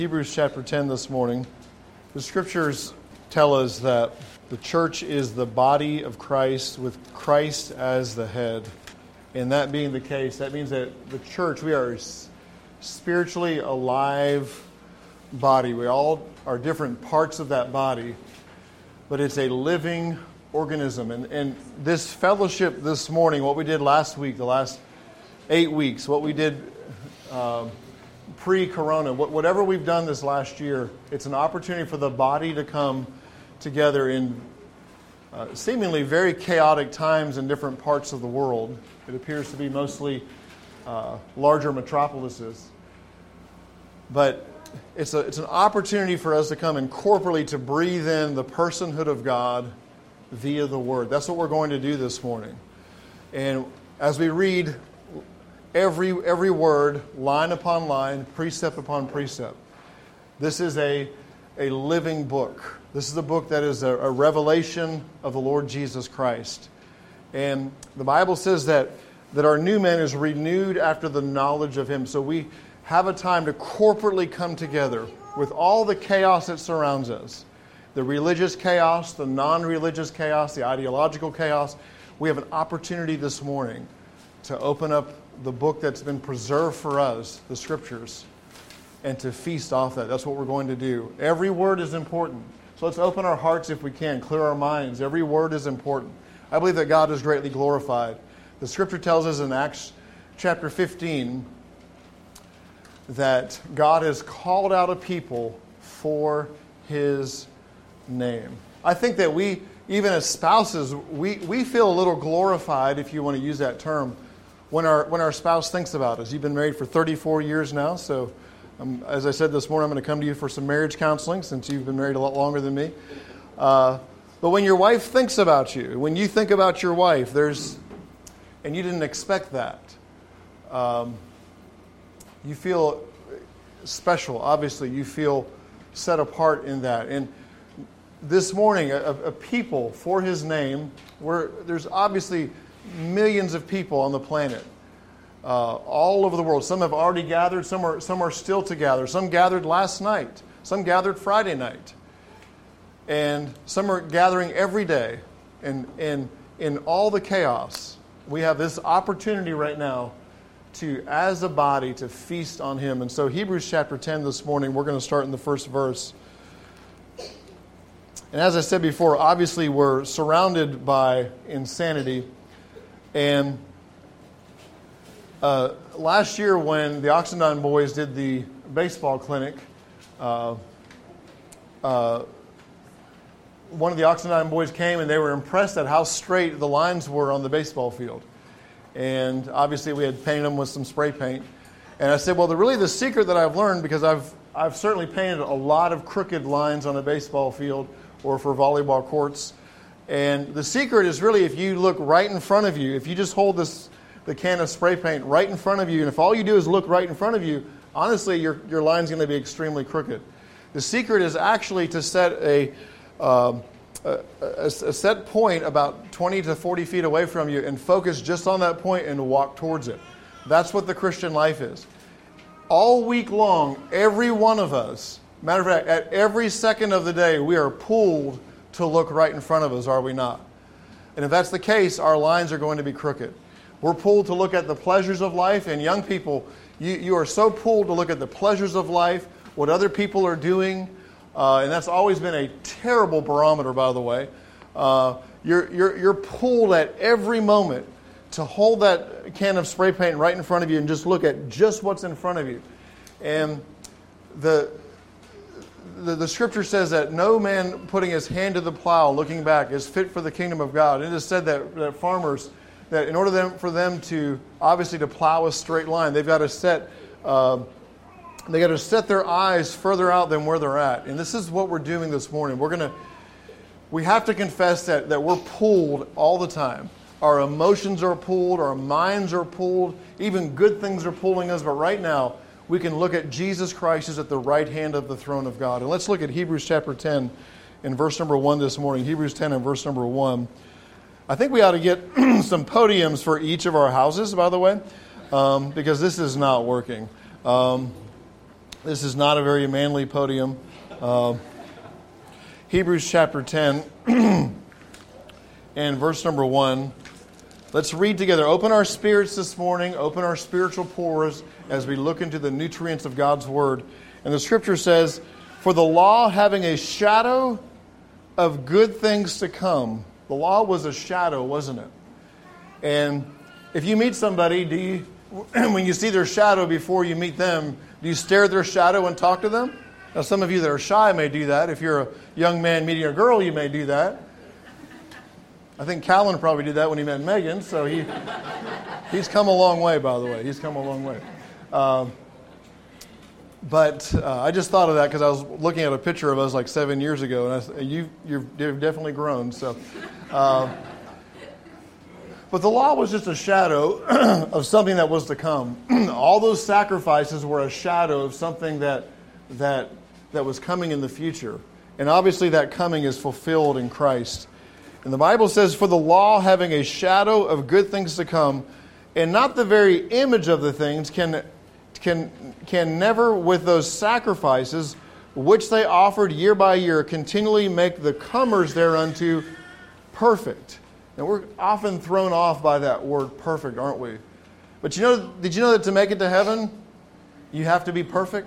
Hebrews chapter 10 this morning. The scriptures tell us that the church is the body of Christ with Christ as the head. And that being the case, that means that the church, we are a spiritually alive body. We all are different parts of that body, but it's a living organism. And this fellowship this morning, what we did last week, the last 8 weeks, what we did pre-corona, whatever we've done this last year, it's an opportunity for the body to come together in seemingly very chaotic times in different parts of the world. It appears to be mostly larger metropolises. But it's an opportunity for us to come and corporately to breathe in the personhood of God via the Word. That's what we're going to do this morning. And as we read every word, line upon line, precept upon precept, this is a living book. This is a book that is a revelation of the Lord Jesus Christ. And the Bible says that our new man is renewed after the knowledge of Him. So we have a time to corporately come together with all the chaos that surrounds us. The religious chaos, the non-religious chaos, the ideological chaos. We have an opportunity this morning to open up the book that's been preserved for us, the Scriptures, and to feast off that. That's what we're going to do. Every word is important. So let's open our hearts if we can, clear our minds. Every word is important. I believe that God is greatly glorified. The Scripture tells us in Acts chapter 15 that God has called out a people for His name. I think that we, even as spouses, we feel a little glorified, if you want to use that term, when our spouse thinks about us. You've been married for 34 years now, so as I said this morning, I'm going to come to you for some marriage counseling since you've been married a lot longer than me. But when your wife thinks about you, when you think about your wife, and you didn't expect that, you feel special. Obviously, you feel set apart in that. And this morning, a people for His name, there's obviously millions of people on the planet, all over the world. Some have already gathered. Some are still to gather. Some gathered last night. Some gathered Friday night. And some are gathering every day. And in all the chaos, we have this opportunity right now to, as a body, to feast on Him. And so Hebrews chapter 10 this morning, we're going to start in the first verse. And as I said before, obviously we're surrounded by insanity. And last year when the Oxendine boys did the baseball clinic, one of the Oxendine boys came and they were impressed at how straight the lines were on the baseball field. And obviously we had painted them with some spray paint. And I said, well, the secret that I've learned, because I've certainly painted a lot of crooked lines on a baseball field or for volleyball courts. And the secret is really if you look right in front of you, if you just hold the can of spray paint right in front of you, and if all you do is look right in front of you, honestly, your line's going to be extremely crooked. The secret is actually to set a set point about 20 to 40 feet away from you and focus just on that point and walk towards it. That's what the Christian life is. All week long, every one of us, matter of fact, at every second of the day, we are pulled to look right in front of us, are we not? And if that's the case, our lines are going to be crooked. We're pulled to look at the pleasures of life, and young people, you are so pulled to look at the pleasures of life, what other people are doing, and that's always been a terrible barometer, by the way. You're pulled at every moment to hold that can of spray paint right in front of you and just look at just what's in front of you. And the Scripture says that no man putting his hand to the plow, looking back, is fit for the kingdom of God. It is said that farmers, that in order for them to obviously to plow a straight line, they've got to set their eyes further out than where they're at. And this is what we're doing this morning. We have to confess that we're pulled all the time. Our emotions are pulled, our minds are pulled, even good things are pulling us. But right now, we can look at Jesus Christ who's at the right hand of the throne of God. And let's look at Hebrews chapter 10 in verse number 1 this morning. Hebrews 10 and verse number 1. I think we ought to get some podiums for each of our houses, by the way, because this is not working. This is not a very manly podium. Hebrews chapter 10 and verse number 1. Let's read together. Open our spirits this morning. Open our spiritual pores as we look into the nutrients of God's Word. And the Scripture says, "For the law having a shadow of good things to come." The law was a shadow, wasn't it? And if you meet somebody, do you, when you see their shadow before you meet them, do you stare at their shadow and talk to them? Now, some of you that are shy may do that. If you're a young man meeting a girl, you may do that. I think Callan probably did that when he met Megan, so he's come a long way, by the way. He's come a long way. But I just thought of that because I was looking at a picture of us like 7 years ago, and you've definitely grown. So, but the law was just a shadow of something that was to come. All those sacrifices were a shadow of something that was coming in the future, and obviously that coming is fulfilled in Christ. And the Bible says, "For the law having a shadow of good things to come, and not the very image of the things, can never with those sacrifices which they offered year by year continually make the comers thereunto perfect." And we're often thrown off by that word perfect, aren't we? But did you know that to make it to heaven, you have to be perfect?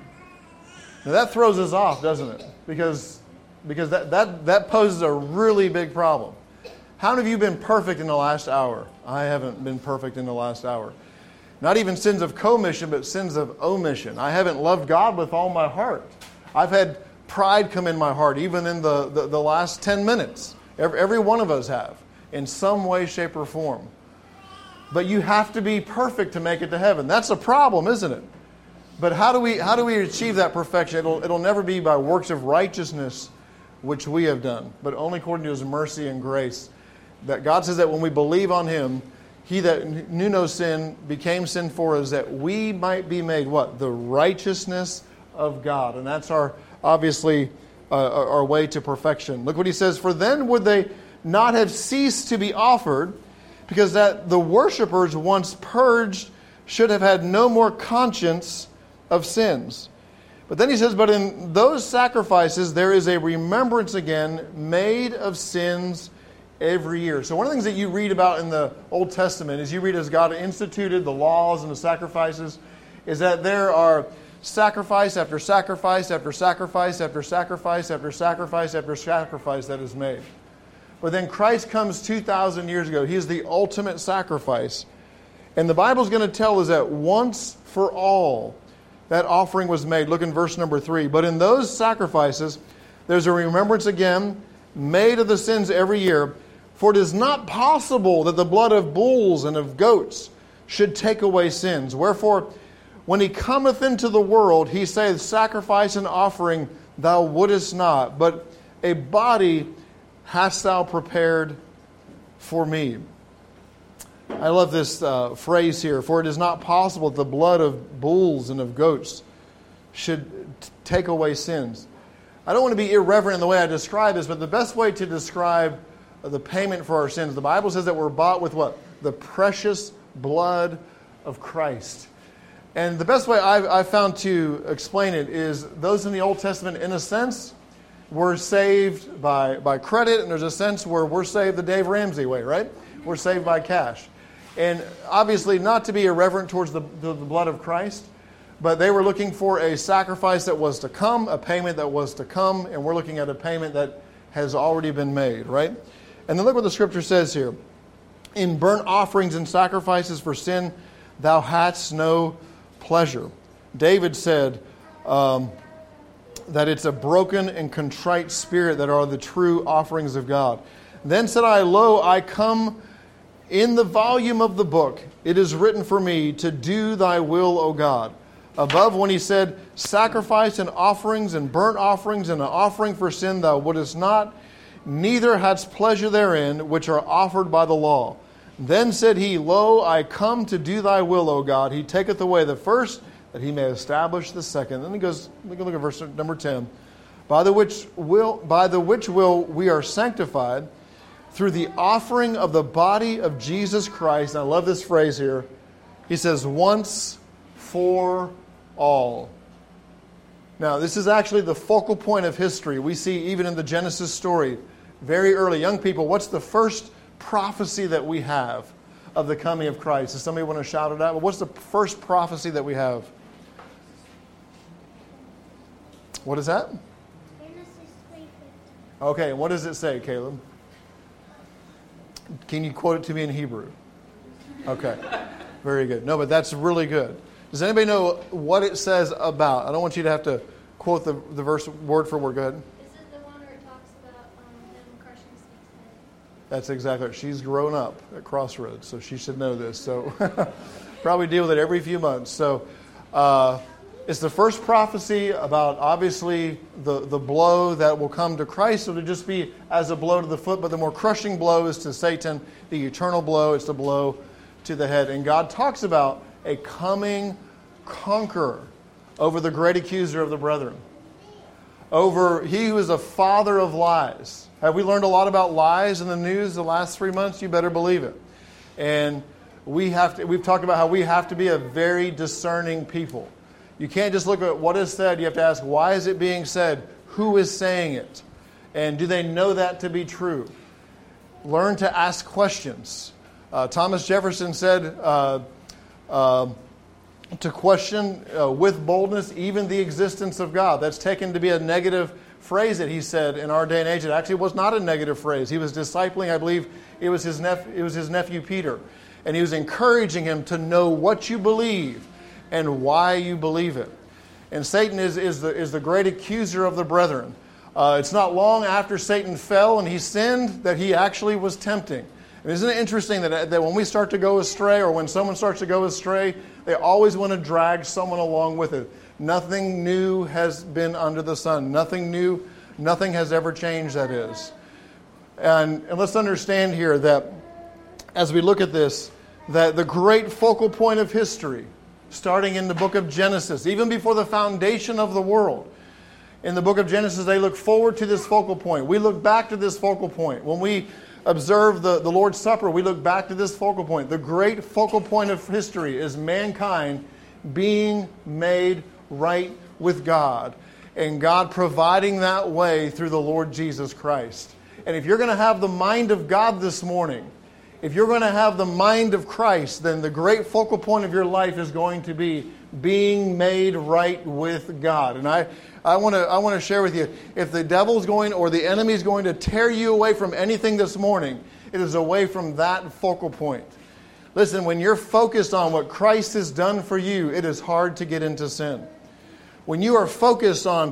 Now that throws us off, doesn't it? Because that poses a really big problem. How many of you have been perfect in the last hour? I haven't been perfect in the last hour. Not even sins of commission, but sins of omission. I haven't loved God with all my heart. I've had pride come in my heart, even in the last 10 minutes. Every one of us have, in some way, shape, or form. But you have to be perfect to make it to heaven. That's a problem, isn't it? But how do we achieve that perfection? It'll never be by works of righteousness which we have done, but only according to His mercy and grace. That God says that when we believe on Him, He that knew no sin became sin for us, that we might be made what? The righteousness of God. And that's obviously our way to perfection. Look what He says, "For then would they not have ceased to be offered, because that the worshipers once purged should have had no more conscience of sins." But then he says, "But in those sacrifices there is a remembrance again made of sins every year." So one of the things that you read about in the Old Testament is you read as God instituted the laws and the sacrifices, is that there are sacrifice after sacrifice after sacrifice after sacrifice after sacrifice after sacrifice that is made. But then Christ comes 2,000 years ago. He is the ultimate sacrifice. And the Bible's going to tell us that once for all, that offering was made. Look in verse number 3. "But in those sacrifices, there's a remembrance again made of the sins every year. For it is not possible that the blood of bulls and of goats should take away sins. Wherefore, when He cometh into the world, He saith, Sacrifice and offering thou wouldest not, but a body hast thou prepared for me." I love this phrase here. "For it is not possible that the blood of bulls and of goats should take away sins." I don't want to be irreverent in the way I describe this, but the best way to describe the payment for our sins, the Bible says that we're bought with what? The precious blood of Christ. And the best way I've found to explain it is those in the Old Testament, in a sense, were saved by credit, and there's a sense where we're saved the Dave Ramsey way, right? We're saved by cash. And obviously not to be irreverent towards the blood of Christ, but they were looking for a sacrifice that was to come, a payment that was to come, and we're looking at a payment that has already been made, right? And then look what the Scripture says here. "In burnt offerings and sacrifices for sin, thou hadst no pleasure." David said that it's a broken and contrite spirit that are the true offerings of God. "Then said I, Lo, I come in the volume of the book. It is written for me to do thy will, O God." Above, when he said, "Sacrifice and offerings and burnt offerings and an offering for sin thou wouldest not, neither hadst pleasure therein, which are offered by the law. Then said he, Lo, I come to do thy will, O God. He taketh away the first, that he may establish the second." Then he goes, look at verse number 10. By the which will we are sanctified through the offering of the body of Jesus Christ. And I love this phrase here. He says, "Once for all." Now, this is actually the focal point of history. We see even in the Genesis story, very early. Young people, what's the first prophecy that we have of the coming of Christ? Does somebody want to shout it out? Well, what's the first prophecy that we have? What is that? Genesis 3:15. Okay, and what does it say, Caleb? Can you quote it to me in Hebrew? Okay, very good. No, but that's really good. Does anybody know what it says about? I don't want you to have to quote the verse word for word. Go ahead. This is the one where it talks about them crushing snakes' head. That's exactly right. She's grown up at Crossroads, so she should know this. So probably deal with it every few months. So it's the first prophecy about, obviously, the blow that will come to Christ. It'll just be as a blow to the foot, but the more crushing blow is to Satan. The eternal blow is the blow to the head. And God talks about a coming conqueror over the great accuser of the brethren, over he who is a father of lies. Have we learned a lot about lies in the news the last 3 months? You better believe it. And we've talked about how we have to be a very discerning people. You can't just look at what is said. You have to ask, why is it being said? Who is saying it? And do they know that to be true? Learn to ask questions. Thomas Jefferson said to question with boldness even the existence of God. That's taken to be a negative phrase that he said in our day and age. It actually was not a negative phrase. He was discipling, I believe it was his nephew Peter. And he was encouraging him to know what you believe and why you believe it. And Satan is the great accuser of the brethren. It's not long after Satan fell and he sinned that he actually was tempting. And isn't it interesting that when we start to go astray, or when someone starts to go astray, they always want to drag someone along with it. Nothing new has been under the sun. Nothing new, nothing has ever changed, that is. And let's understand here that as we look at this, that the great focal point of history, starting in the book of Genesis, even before the foundation of the world, in the book of Genesis, they look forward to this focal point. We look back to this focal point. When we observe the Lord's Supper, we look back to this focal point. The great focal point of history is mankind being made right with God, and God providing that way through the Lord Jesus Christ. And if you're going to have the mind of God this morning, if you're going to have the mind of Christ, then the great focal point of your life is going to be being made right with God. And I want to share with you, if the devil's going, or the enemy is going to tear you away from anything this morning, it is away from that focal point. Listen, when you're focused on what Christ has done for you, it is hard to get into sin. When you are focused on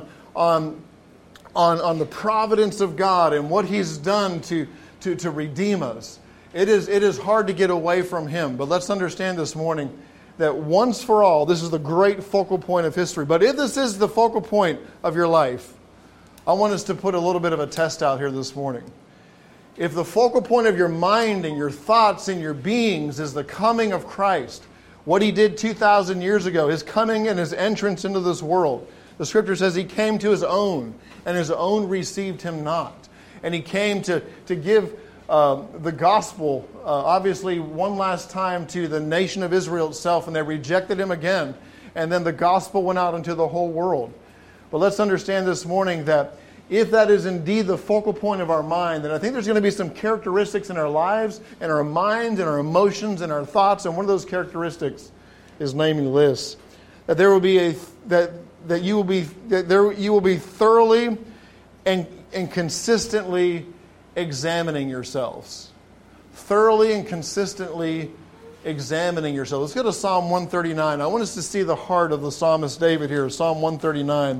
the providence of God and what He's done to redeem us, it is hard to get away from Him. But let's understand this morning that once for all, this is the great focal point of history. But if this is the focal point of your life, I want us to put a little bit of a test out here this morning. If the focal point of your mind and your thoughts and your beings is the coming of Christ, what He did 2,000 years ago, His coming and His entrance into this world, the Scripture says He came to His own, and His own received Him not. And He came to give the gospel, obviously, one last time to the nation of Israel itself, and they rejected Him again. And then the gospel went out into the whole world. But let's understand this morning that if that is indeed the focal point of our mind, then I think there's going to be some characteristics in our lives, and our minds, and our emotions, and our thoughts. And one of those characteristics is naming this: that there will be you will be thoroughly and consistently examining yourselves. Thoroughly and consistently examining yourselves. Let's go to Psalm 139. I want us to see the heart of the psalmist David here. Psalm 139.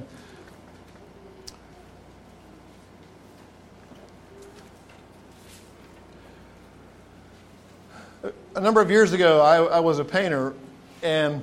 A number of years ago, I was a painter, and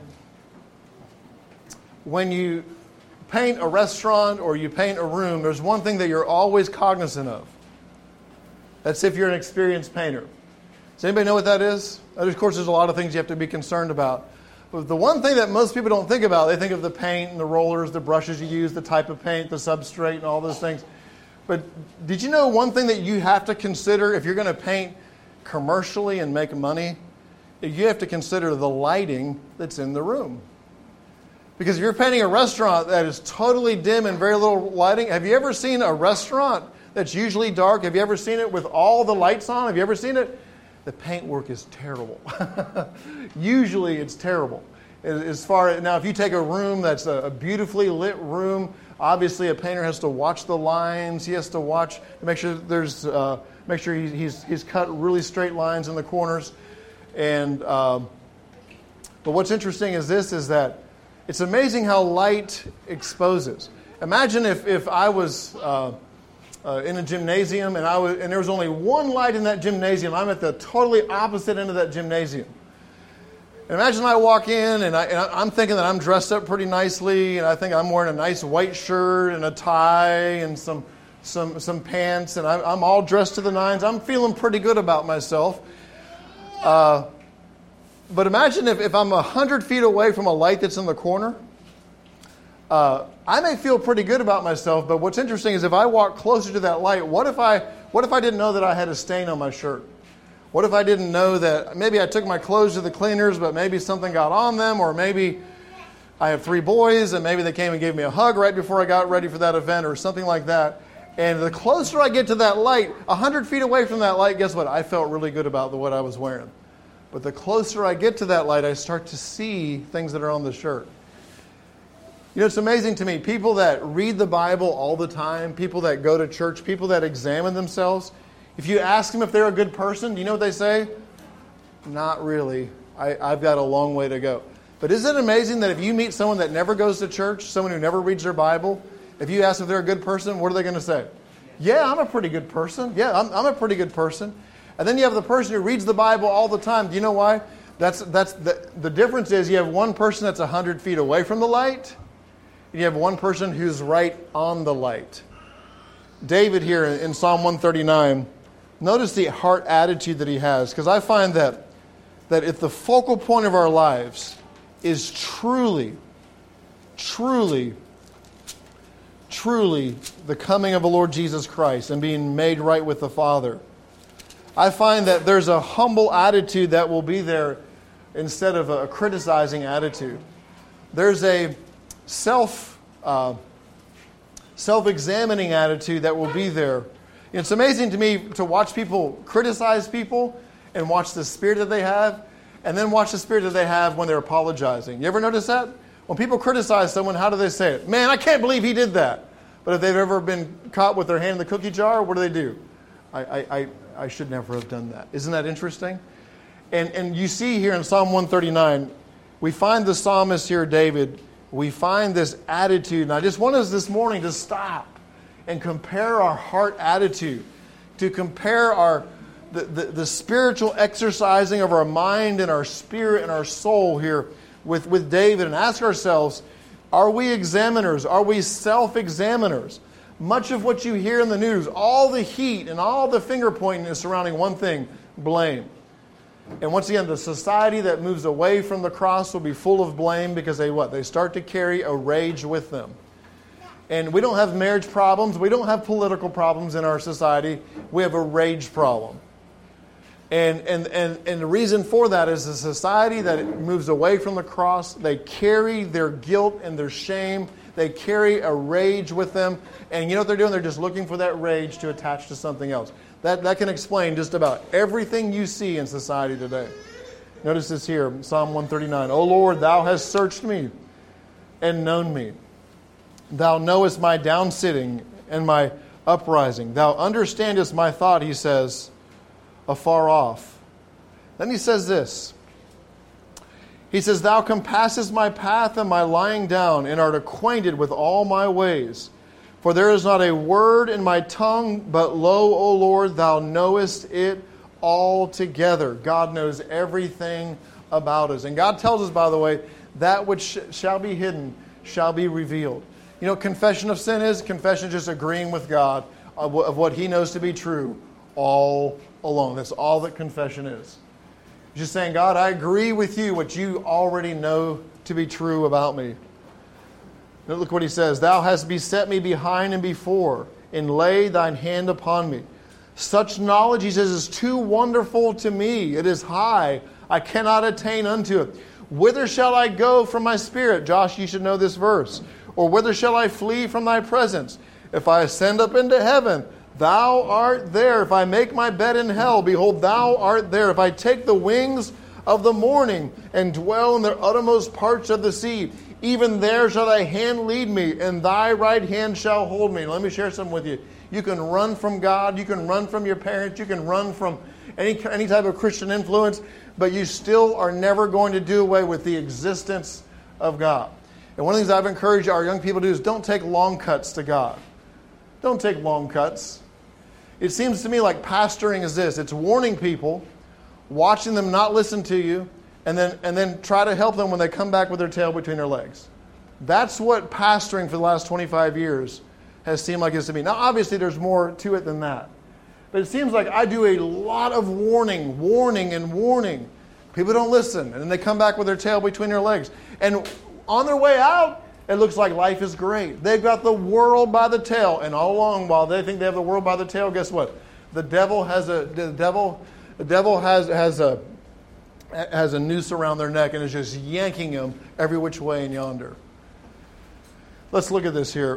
when you paint a restaurant or you paint a room, there's one thing that you're always cognizant of. That's if you're an experienced painter. Does anybody know what that is? Of course, there's a lot of things you have to be concerned about. But the one thing that most people don't think about, they think of the paint and the rollers, the brushes you use, the type of paint, the substrate, and all those things. But did you know one thing that you have to consider if you're going to paint commercially and make money? You have to consider the lighting that's in the room. Because if you're painting a restaurant that is totally dim and very little lighting, have you ever seen a restaurant that's usually dark? Have you ever seen it with all the lights on? Have you ever seen it? The paint work is terrible. Usually it's terrible. Now, if you take a room that's a beautifully lit room, obviously a painter has to watch the lines. He has to watch to make sure he's cut really straight lines in the corners. And but what's interesting is that it's amazing how light exposes. Imagine if I was in a gymnasium and there was only one light in that gymnasium. I'm at the totally opposite end of that gymnasium. And imagine I walk in and I'm thinking that I'm dressed up pretty nicely, and I think I'm wearing a nice white shirt and a tie and some pants, and I'm all dressed to the nines. I'm feeling pretty good about myself. But imagine if I'm 100 feet away from a light that's in the corner. I may feel pretty good about myself, but what's interesting is if I walk closer to that light, what if I didn't know that I had a stain on my shirt? What if I didn't know that maybe I took my clothes to the cleaners, but maybe something got on them, or maybe I have 3 boys and maybe they came and gave me a hug right before I got ready for that event or something like that. And the closer I get to that light, 100 feet away from that light, guess what? I felt really good about what I was wearing. But the closer I get to that light, I start to see things that are on the shirt. You know, it's amazing to me. People that read the Bible all the time, people that go to church, people that examine themselves, if you ask them if they're a good person, do you know what they say? Not really. I've got a long way to go. But isn't it amazing that if you meet someone that never goes to church, someone who never reads their Bible, if you ask if they're a good person, what are they going to say? Yeah, I'm a pretty good person. Yeah, I'm a pretty good person. And then you have the person who reads the Bible all the time. Do you know why? The difference is you have one person that's 100 feet away from the light, and you have one person who's right on the light. David here in Psalm 139, notice the heart attitude that he has, because I find that if the focal point of our lives is truly the coming of the Lord Jesus Christ and being made right with the Father, I find that there's a humble attitude that will be there instead of a criticizing attitude. There's a self-examining attitude that will be there. It's amazing to me to watch people criticize people and watch the spirit that they have, and then watch the spirit that they have when they're apologizing. You ever notice that? When people criticize someone, how do they say it? Man, I can't believe he did that. But if they've ever been caught with their hand in the cookie jar, what do? I should never have done that. Isn't that interesting? And you see here in Psalm 139, we find the psalmist here, David, we find this attitude. And I just want us this morning to stop and compare our heart attitude, to compare the spiritual exercising of our mind and our spirit and our soul here with David, and ask ourselves, are we examiners? Are we self-examiners? Much of what you hear in the news, all the heat and all the finger pointing is surrounding one thing: blame. And once again, the society that moves away from the cross will be full of blame because they start to carry a rage with them. And we don't have marriage problems. We don't have political problems in our society. We have a rage problem. And the reason for that is the society that moves away from the cross, they carry their guilt and their shame. They carry a rage with them. And you know what they're doing? They're just looking for that rage to attach to something else. That can explain just about everything you see in society today. Notice this here, Psalm 139. O Lord, thou hast searched me and known me. Thou knowest my downsitting and my uprising. Thou understandest my thought, he says, afar off. Then he says this. He says, Thou compassest my path and my lying down, and art acquainted with all my ways. For there is not a word in my tongue, but lo, O Lord, thou knowest it altogether. God knows everything about us. And God tells us, by the way, that which shall be hidden shall be revealed. You know, confession of sin is? Confession is just agreeing with God of what He knows to be true all along. That's all that confession is. Just saying, God, I agree with you, what you already know to be true about me. Now look what he says. Thou hast beset me behind and before, and laid thine hand upon me. Such knowledge, he says, is too wonderful to me. It is high. I cannot attain unto it. Whither shall I go from my spirit? Josh, you should know this verse. Or whither shall I flee from thy presence? If I ascend up into heaven, thou art there. If I make my bed in hell, behold, thou art there. If I take the wings of the morning and dwell in the uttermost parts of the sea, even there shall thy hand lead me, and thy right hand shall hold me. Let me share something with you. You can run from God. You can run from your parents. You can run from any type of Christian influence, but you still are never going to do away with the existence of God. And one of the things I've encouraged our young people to do is don't take long cuts to God. Don't take long cuts. It seems to me like pastoring is this. It's warning people, watching them not listen to you, and then try to help them when they come back with their tail between their legs. That's what pastoring for the last 25 years has seemed like it is to me. Now, obviously, there's more to it than that. But it seems like I do a lot of warning. People don't listen, and then they come back with their tail between their legs. And on their way out, it looks like life is great. They've got the world by the tail, and all along, while they think they have the world by the tail, guess what? The devil has a noose around their neck and is just yanking them every which way and yonder. Let's look at this here.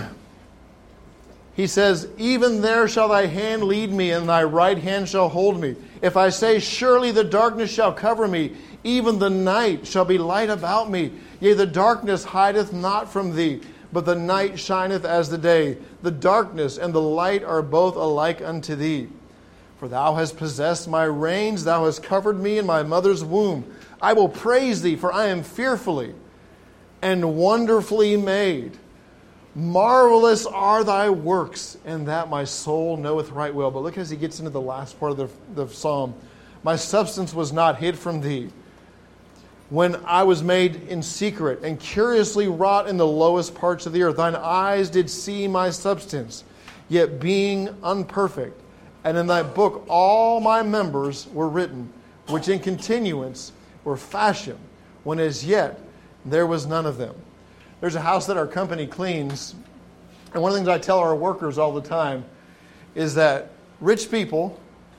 He says, even there shall thy hand lead me, and thy right hand shall hold me. If I say, surely the darkness shall cover me, even the night shall be light about me. Yea, the darkness hideth not from thee, but the night shineth as the day. The darkness and the light are both alike unto thee. For thou hast possessed my reins, thou hast covered me in my mother's womb. I will praise thee, for I am fearfully and wonderfully made. Marvelous are thy works, and that my soul knoweth right well. But look as he gets into the last part of the psalm. My substance was not hid from thee, when I was made in secret, and curiously wrought in the lowest parts of the earth. Thine eyes did see my substance, yet being unperfect. And in thy book all my members were written, which in continuance were fashioned, when as yet there was none of them. There's a house that our company cleans, and one of the things I tell our workers all the time is that rich people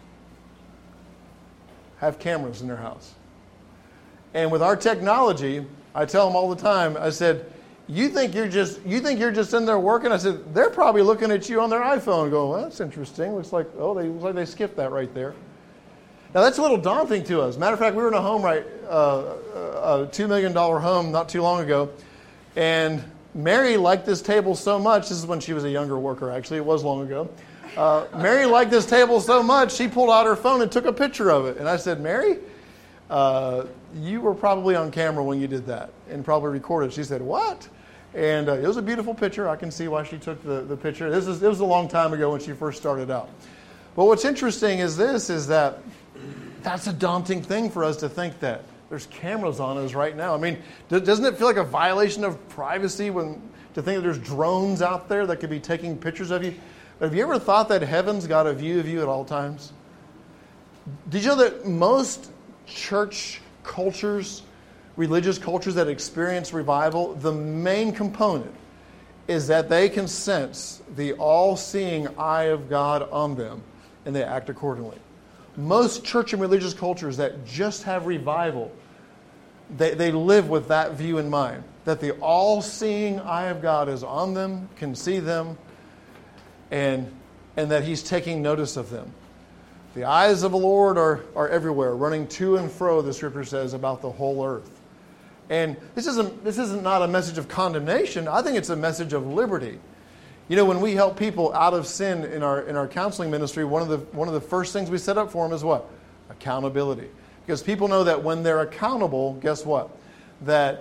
have cameras in their house. And with our technology, I tell them all the time, I said, you think you're just in there working? I said, they're probably looking at you on their iPhone going, well, that's interesting. Looks like they skipped that right there. Now, that's a little daunting to us. Matter of fact, we were in a home a $2 million home not too long ago. And Mary liked this table so much. This is when she was a younger worker, actually. It was long ago. Mary liked this table so much, she pulled out her phone and took a picture of it. And I said, Mary, you were probably on camera when you did that and probably recorded. She said, what? And it was a beautiful picture. I can see why she took the picture. It was a long time ago when she first started out. But what's interesting is that that's a daunting thing for us to think that there's cameras on us right now. I mean, doesn't it feel like a violation of privacy to think that there's drones out there that could be taking pictures of you? But have you ever thought that heaven's got a view of you at all times? Did you know that most church cultures, religious cultures that experience revival, the main component is that they can sense the all-seeing eye of God on them, and they act accordingly. Most church and religious cultures that just have revival, they live with that view in mind, that the all-seeing eye of God is on them, can see them, and that He's taking notice of them. The eyes of the Lord are everywhere, running to and fro, the Scripture says, about the whole earth. And this isn't not a message of condemnation. I think it's a message of liberty. You know, when we help people out of sin in our counseling ministry, one of the first things we set up for them is what? Accountability. Because people know that when they're accountable, guess what? That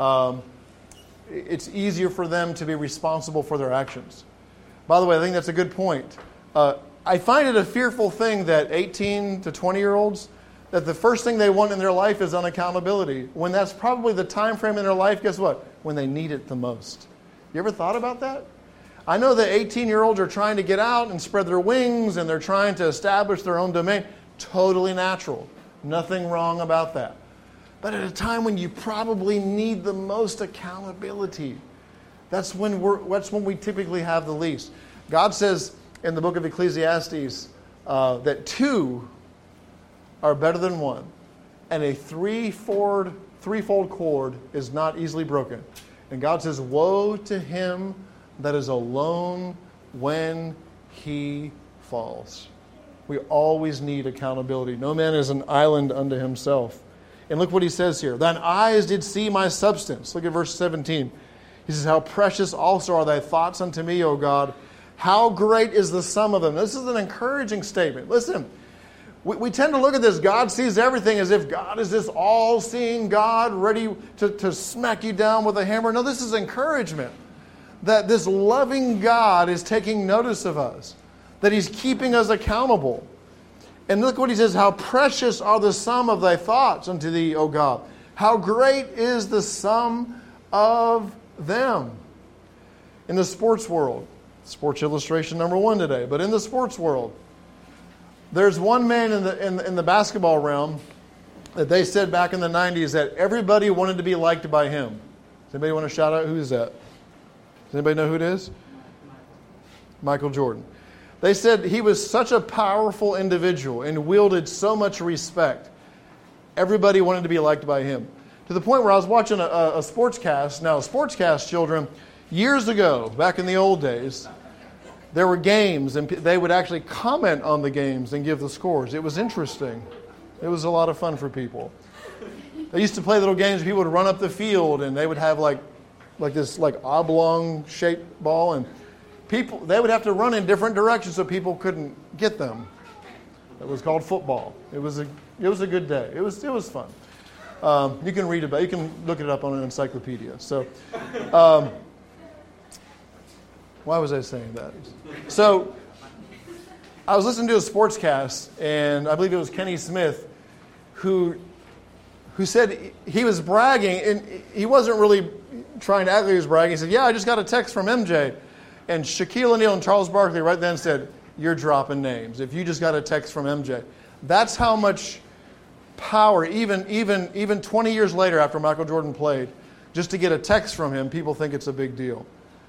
it's easier for them to be responsible for their actions. By the way, I think that's a good point. I find it a fearful thing that 18 to 20-year-olds, that the first thing they want in their life is unaccountability. When that's probably the time frame in their life, guess what? When they need it the most. You ever thought about that? I know that 18-year-olds are trying to get out and spread their wings, and they're trying to establish their own domain. Totally natural. Nothing wrong about that. But at a time when you probably need the most accountability, that's when we typically have the least. God says in the book of Ecclesiastes that two are better than one, and a threefold threefold cord is not easily broken. And God says, woe to him that is alone when he falls. We always need accountability. No man is an island unto himself. And look what he says here. Thine eyes did see my substance. Look at verse 17. He says, how precious also are thy thoughts unto me, O God. How great is the sum of them. This is an encouraging statement. Listen, we tend to look at this, God sees everything, as if God is this all-seeing God ready to smack you down with a hammer. No, this is encouragement. That this loving God is taking notice of us. That he's keeping us accountable. And look what he says, how precious are the sum of thy thoughts unto thee, O God. How great is the sum of them. In the sports world, sports illustration number 1 today, but in the sports world, there's one man in the basketball realm that they said back in the 90s that everybody wanted to be liked by him. Does anybody want to shout out who is that? Does anybody know who it is? Michael Jordan. They said he was such a powerful individual and wielded so much respect. Everybody wanted to be liked by him. To the point where I was watching a sportscast. Now, sportscast, children, years ago, back in the old days, there were games, and they would actually comment on the games and give the scores. It was interesting. It was a lot of fun for people. They used to play little games. People would run up the field, and they would have like this oblong-shaped ball, and they would have to run in different directions so people couldn't get them. It was called football. It was a good day. It was fun. You can read about it. You can look it up on an encyclopedia. So. Why was I saying that? So, I was listening to a sportscast, and I believe it was Kenny Smith, who said he was bragging, and he wasn't really trying to act like he was bragging. He said, yeah, I just got a text from MJ. And Shaquille O'Neal and Charles Barkley right then said, you're dropping names. If you just got a text from MJ. That's how much power, even 20 years later after Michael Jordan played, just to get a text from him, people think it's a big deal.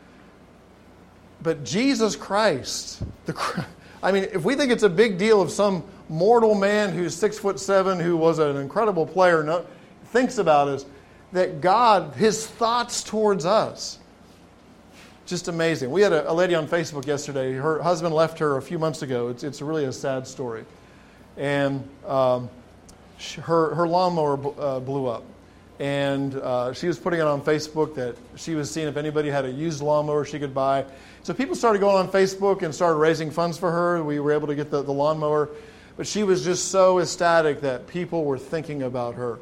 But Jesus Christ, if we think it's a big deal if some mortal man who's 6'7", who was an incredible player, thinks about us, that God, his thoughts towards us, just amazing. We had a lady on Facebook yesterday. Her husband left her a few months ago. It's really a sad story. And her lawnmower blew up. And she was putting it on Facebook that she was seeing if anybody had a used lawnmower she could buy. So people started going on Facebook and started raising funds for her. We were able to get the lawnmower. But she was just so ecstatic that people were thinking about her.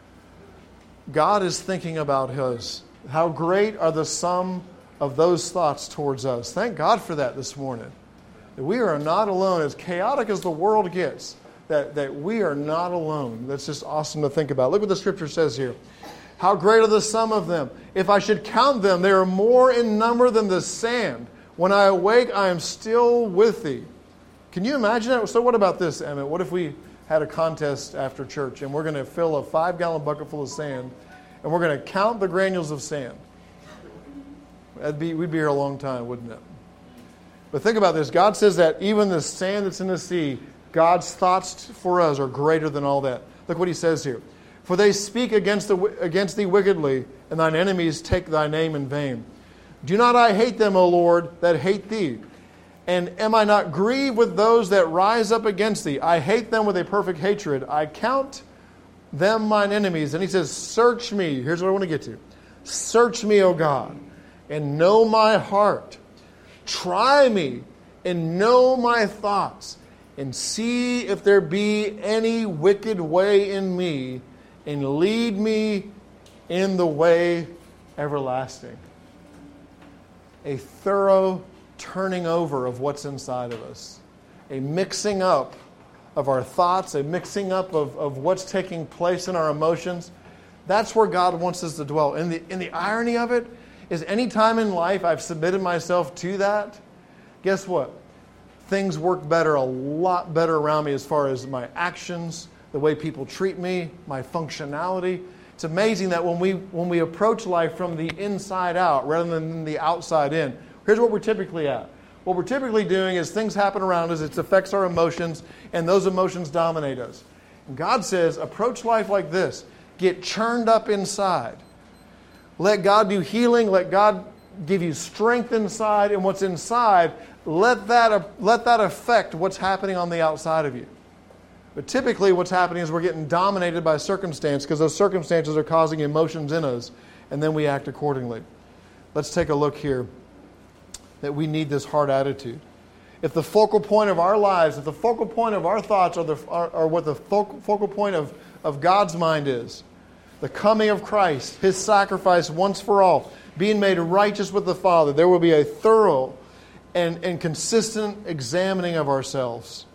God is thinking about us. How great are the sum of those thoughts towards us. Thank God for that this morning. That we are not alone. As chaotic as the world gets, that we are not alone. That's just awesome to think about. Look what the scripture says here. How great are the sum of them. If I should count them, they are more in number than the sand. When I awake, I am still with thee. Can you imagine that? So what about this, Emmett? What if we had a contest after church and we're going to fill a 5-gallon bucket full of sand and we're going to count the granules of sand? We'd be here a long time, wouldn't it? But think about this. God says that even the sand that's in the sea, God's thoughts for us are greater than all that. Look what he says here. For they speak against thee wickedly, and thine enemies take thy name in vain. Do not I hate them, O Lord, that hate thee? And am I not grieved with those that rise up against thee? I hate them with a perfect hatred. I count them mine enemies. And he says, search me. Here's what I want to get to. Search me, O God, and know my heart. Try me and know my thoughts, and see if there be any wicked way in me, and lead me in the way everlasting. A thorough turning over of what's inside of us. A mixing up of our thoughts, a mixing up of what's taking place in our emotions. That's where God wants us to dwell. And the irony of it is any time in life I've submitted myself to that, guess what? Things work better, a lot better around me as far as my actions, the way people treat me, my functionality. It's amazing that when we approach life from the inside out rather than the outside in, here's what we're typically at. What we're typically doing is things happen around us, it affects our emotions, and those emotions dominate us. And God says, approach life like this. get churned up inside. Let God do healing. Let God give you strength inside. And what's inside, let that affect what's happening on the outside of you. But typically what's happening is we're getting dominated by circumstance because those circumstances are causing emotions in us, and then we act accordingly. Let's take a look here that we need this heart attitude. If the focal point of our lives, if the focal point of our thoughts are what the focal point of God's mind is, the coming of Christ, His sacrifice once for all, being made righteous with the Father, there will be a thorough and consistent examining of ourselves.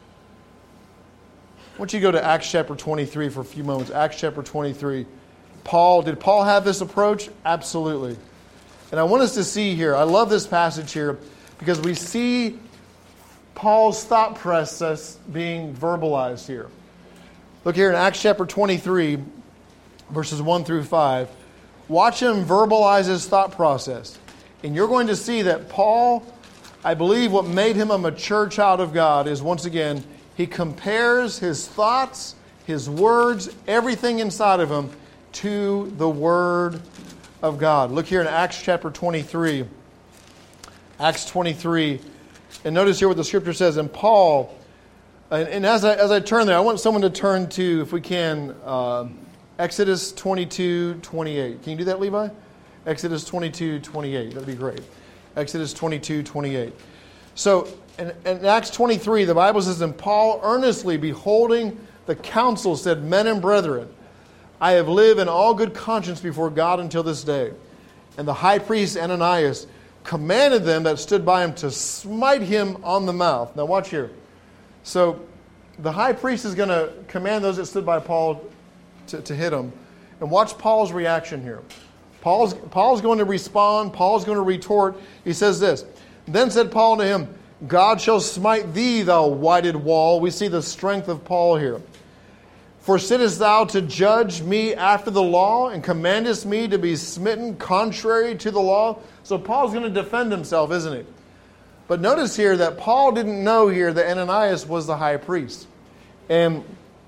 I want you to go to Acts chapter 23 for a few moments. Acts chapter 23. Did Paul have this approach? Absolutely. And I want us to see here, I love this passage here, because we see Paul's thought process being verbalized here. Look here in Acts chapter 23, verses 1 through 5. Watch him verbalize his thought process. And you're going to see that Paul, I believe what made him a mature child of God is, once again, he compares his thoughts, his words, everything inside of him to the Word of God. Look here in Acts chapter 23. Acts 23. And notice here what the Scripture says. And Paul, and as I turn there, I want someone to turn to, if we can, Exodus 22:28. Can you do that, Levi? Exodus 22:28. That'd be great. Exodus 22:28. So, in Acts 23, the Bible says, and Paul earnestly beholding the council said, men and brethren, I have lived in all good conscience before God until this day. And the high priest Ananias commanded them that stood by him to smite him on the mouth. Now watch here. So the high priest is going to command those that stood by Paul to hit him. And watch Paul's reaction here. Paul's going to respond. Paul's going to retort. He says this. Then said Paul to him, God shall smite thee, thou whited wall. We see the strength of Paul here. For sittest thou to judge me after the law, and commandest me to be smitten contrary to the law? So Paul's going to defend himself, isn't he? But notice here that Paul didn't know here that Ananias was the high priest. And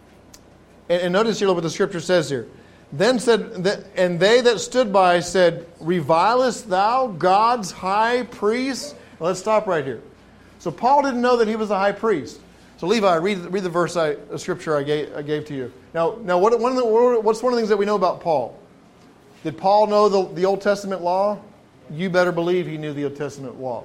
notice here what the Scripture says here. Then said, and they that stood by said, revilest thou God's high priest? Now let's stop right here. So Paul didn't know that he was the high priest. So Levi, read the verse, the scripture I gave to you. Now, what's one of the things that we know about Paul? Did Paul know the Old Testament law? You better believe he knew the Old Testament law.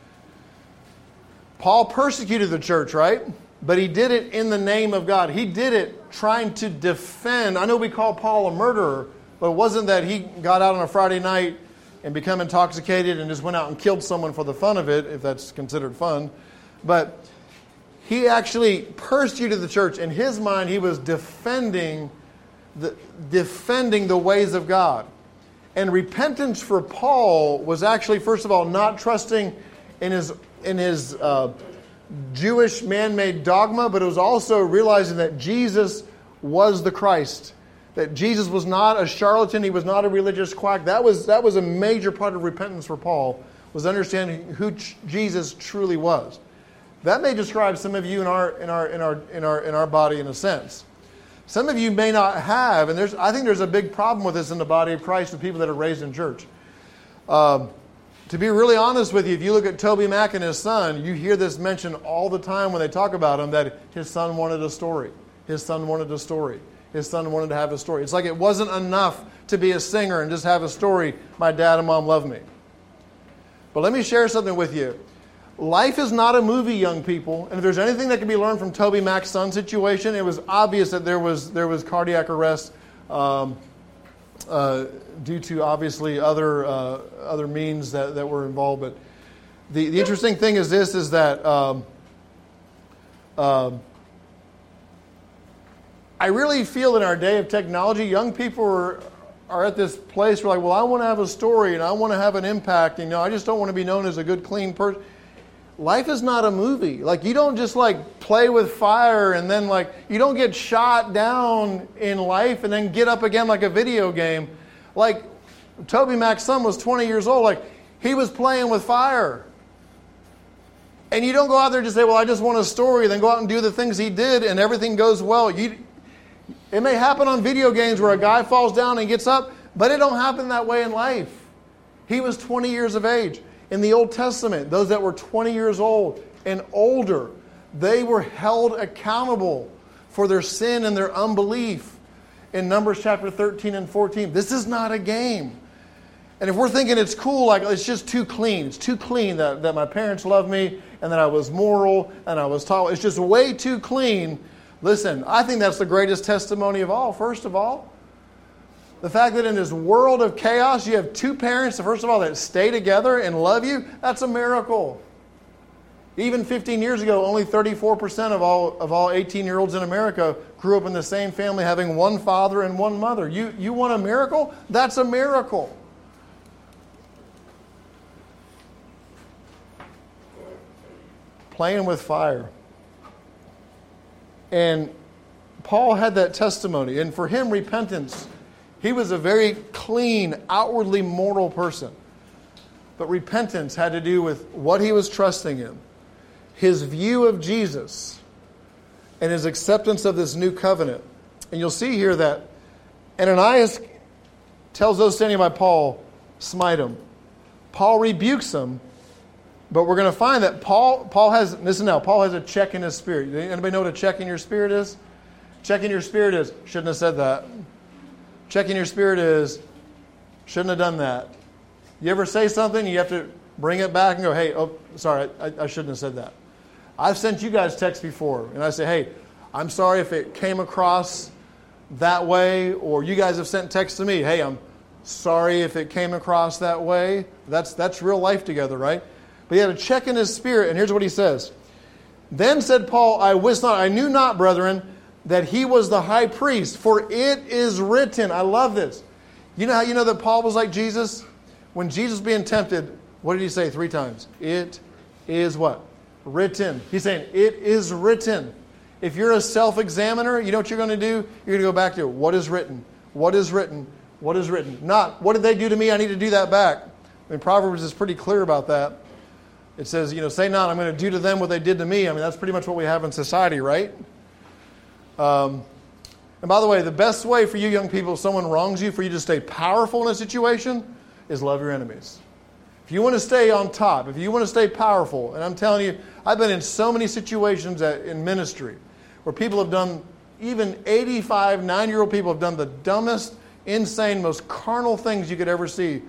Paul persecuted the church, right? But he did it in the name of God. He did it trying to defend. I know we call Paul a murderer, but it wasn't that he got out on a Friday night and become intoxicated and just went out and killed someone for the fun of it, if that's considered fun. But he actually persecuted the church. In his mind, he was defending the ways of God. And repentance for Paul was actually, first of all, not trusting in his Jewish man-made dogma, but it was also realizing that Jesus was the Christ. That Jesus was not a charlatan, he was not a religious quack. That was a major part of repentance for Paul, was understanding who Jesus truly was. That may describe some of you in our body in a sense. Some of you may not have, and I think there's a big problem with this in the body of Christ with people that are raised in church. To be really honest with you, if you look at Toby Mack and his son, you hear this mentioned all the time when they talk about him, that his son wanted a story. His son wanted a story. His son wanted to have a story. It's like it wasn't enough to be a singer and just have a story, my dad and mom love me. But let me share something with you. Life is not a movie, young people. And if there's anything that can be learned from Toby Mack's son situation, it was obvious that there was cardiac arrest due to obviously other means that were involved. But the interesting thing is this, is that I really feel in our day of technology, young people are at this place where like, well, I want to have a story and I want to have an impact. And, I just don't want to be known as a good, clean person. Life is not a movie. Like, you don't just play with fire and then you don't get shot down in life and then get up again like a video game. Like, Toby Mack's son was 20 years old. He was playing with fire. And you don't go out there and just say, well, I just want a story, then go out and do the things he did and everything goes well. It may happen on video games where a guy falls down and gets up, but it don't happen that way in life. He was 20 years of age. In the Old Testament, those that were 20 years old and older, they were held accountable for their sin and their unbelief. In Numbers chapter 13 and 14. This is not a game. And if we're thinking it's cool, like it's just too clean. It's too clean that my parents loved me and that I was moral and I was taught. It's just way too clean. Listen, I think that's the greatest testimony of all. First of all, the fact that in this world of chaos, you have two parents, first of all, that stay together and love you, that's a miracle. Even 15 years ago, only 34% of all 18-year-olds in America grew up in the same family having one father and one mother. You want a miracle? That's a miracle. Playing with fire. And Paul had that testimony. And for him, repentance, he was a very clean, outwardly moral person. But repentance had to do with what he was trusting in. His view of Jesus and his acceptance of this new covenant. And you'll see here that Ananias tells those standing by Paul, smite him. Paul rebukes him, but we're going to find that Paul has, listen now, Paul has a check in his spirit. Anybody know what a check in your spirit is? Check in your spirit is, shouldn't have said that. Check in your spirit is, shouldn't have done that. You ever say something, you have to bring it back and go, hey, oh, sorry, I shouldn't have said that. I've sent you guys texts before, and I say, hey, I'm sorry if it came across that way, or you guys have sent texts to me, hey, I'm sorry if it came across that way. That's real life together, right? But he had a check in his spirit, and here's what he says. Then said Paul, I knew not, brethren, that he was the high priest, for it is written. I love this. You know how you know that Paul was like Jesus? When Jesus was being tempted, what did he say 3 times? It is what? Written. He's saying, it is written. If you're a self-examiner, you know what you're going to do? You're going to go back to what is written? What is written? What is written? Not, what did they do to me? I need to do that back. I mean, Proverbs is pretty clear about that. It says, say not, I'm going to do to them what they did to me. I mean, that's pretty much what we have in society, right? And by the way, the best way for you young people, if someone wrongs you, for you to stay powerful in a situation, is love your enemies. If you want to stay on top, if you want to stay powerful, and I'm telling you, I've been in so many situations in ministry where people have done, even 85, 9-year-old people have done the dumbest, insane, most carnal things you could ever see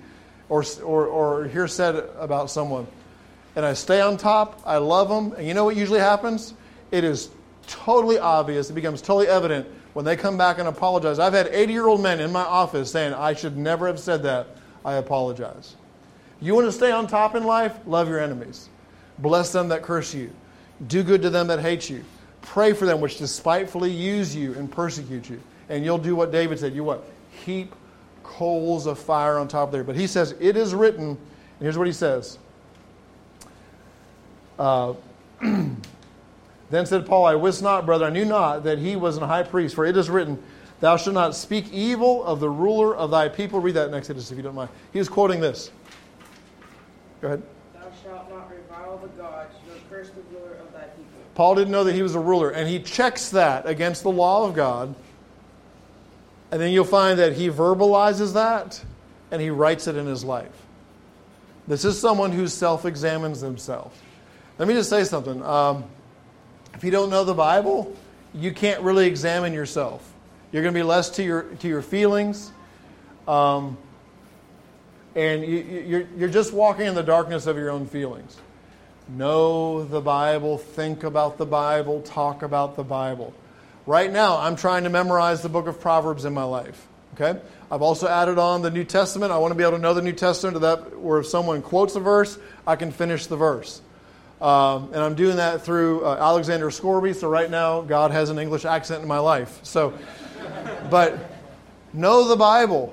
or hear said about someone. And I stay on top, I love them, and you know what usually happens? It is totally obvious, it becomes totally evident when they come back and apologize. I've had 80-year-old men in my office saying, I should never have said that, I apologize. You want to stay on top in life? Love your enemies. Bless them that curse you. Do good to them that hate you. Pray for them which despitefully use you and persecute you. And you'll do what David said. You what? Heap coals of fire on top there. But he says, it is written, and here's what he says. Then said Paul, I wist not, brother, I knew not that he was an high priest, for it is written, thou shalt not speak evil of the ruler of thy people. Read that in Exodus if you don't mind. He was quoting this. Go ahead. Thou shalt not revile the gods, nor curse the ruler of thy people. Paul didn't know that he was a ruler, and he checks that against the law of God. And then you'll find that he verbalizes that, and he writes it in his life. This is someone who self-examines themselves. Let me just say something. If you don't know the Bible, you can't really examine yourself. You're going to be less to your feelings. And you're just walking in the darkness of your own feelings. Know the Bible, think about the Bible, talk about the Bible. Right now, I'm trying to memorize the book of Proverbs in my life. Okay? I've also added on the New Testament. I want to be able to know the New Testament to that where if someone quotes a verse, I can finish the verse. And I'm doing that through Alexander Scorby. So right now, God has an English accent in my life. So, but know the Bible.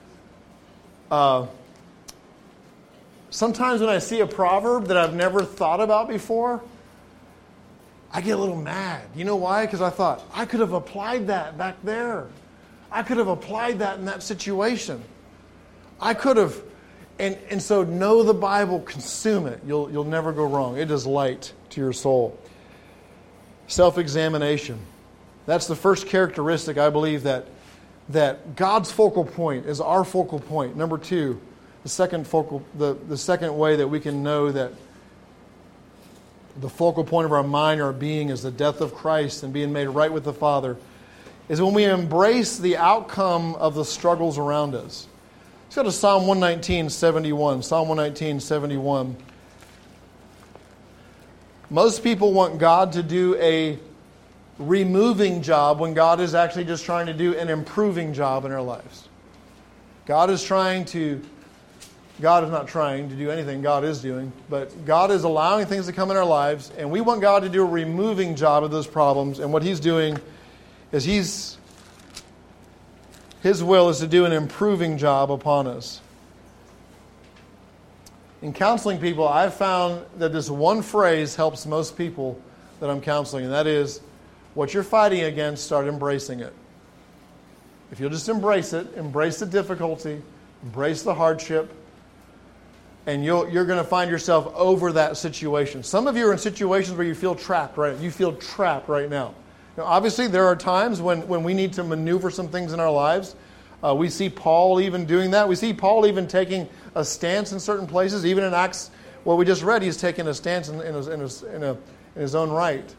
Sometimes when I see a proverb that I've never thought about before, I get a little mad. You know why? Because I thought, I could have applied that back there. I could have applied that in that situation. I could have. And so know the Bible, consume it. You'll never go wrong. It is light to your soul. Self-examination. That's the first characteristic, I believe, that God's focal point is our focal point. Number two, the second way that we can know that the focal point of our mind or our being is the death of Christ and being made right with the Father is when we embrace the outcome of the struggles around us. Let's go to Psalm 119:71. Psalm 119:71. Most people want God to do a removing job when God is actually just trying to do an improving job in our lives. God is not trying to do anything, God is doing, but God is allowing things to come in our lives, and we want God to do a removing job of those problems, and what He's doing is His will is to do an improving job upon us. In counseling people, I've found that this one phrase helps most people that I'm counseling, and that is, what you're fighting against, start embracing it. If you'll just embrace it, embrace the difficulty, embrace the hardship, and you're going to find yourself over that situation. Some of you are in situations where you feel trapped, right? You feel trapped right now. Now, obviously, there are times when we need to maneuver some things in our lives. We see Paul even doing that. We see Paul even taking a stance in certain places. Even in Acts, what we just read, he's taking a stance in his own right.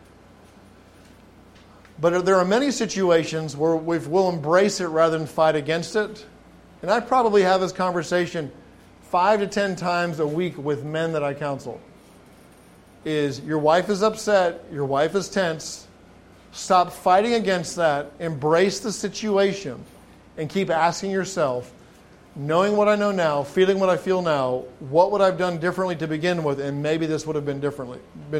But there are many situations where we'll embrace it rather than fight against it. And I probably have this conversation 5 to 10 times a week with men that I counsel. Is your wife is upset, your wife is tense. Stop fighting against that. Embrace the situation. And keep asking yourself, knowing what I know now, feeling what I feel now, what would I have done differently to begin with, and maybe this would have been different.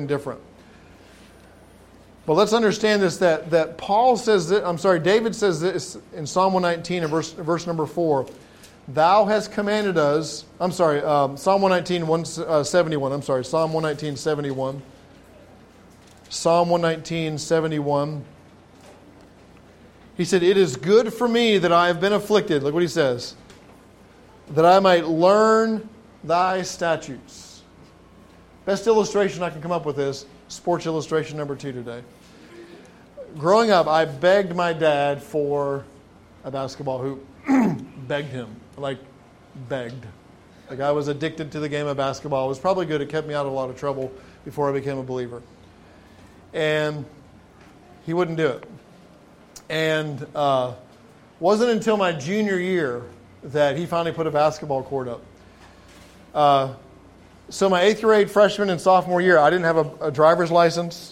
But let's understand this, that David says this in Psalm 119 and verse number 4. Thou hast commanded us, Psalm 119, 71, Psalm 119, 71. Psalm 119, 71. He said, it is good for me that I have been afflicted. Look what he says. That I might learn thy statutes. Best illustration I can come up with is Sports Illustration number 2 today. Growing up, I begged my dad for a basketball hoop. Begged him. Begged. I was addicted to the game of basketball. It was probably good. It kept me out of a lot of trouble before I became a believer. And he wouldn't do it. And wasn't until my junior year that he finally put a basketball court up. So my 8th grade, freshman, and sophomore year, I didn't have a driver's license,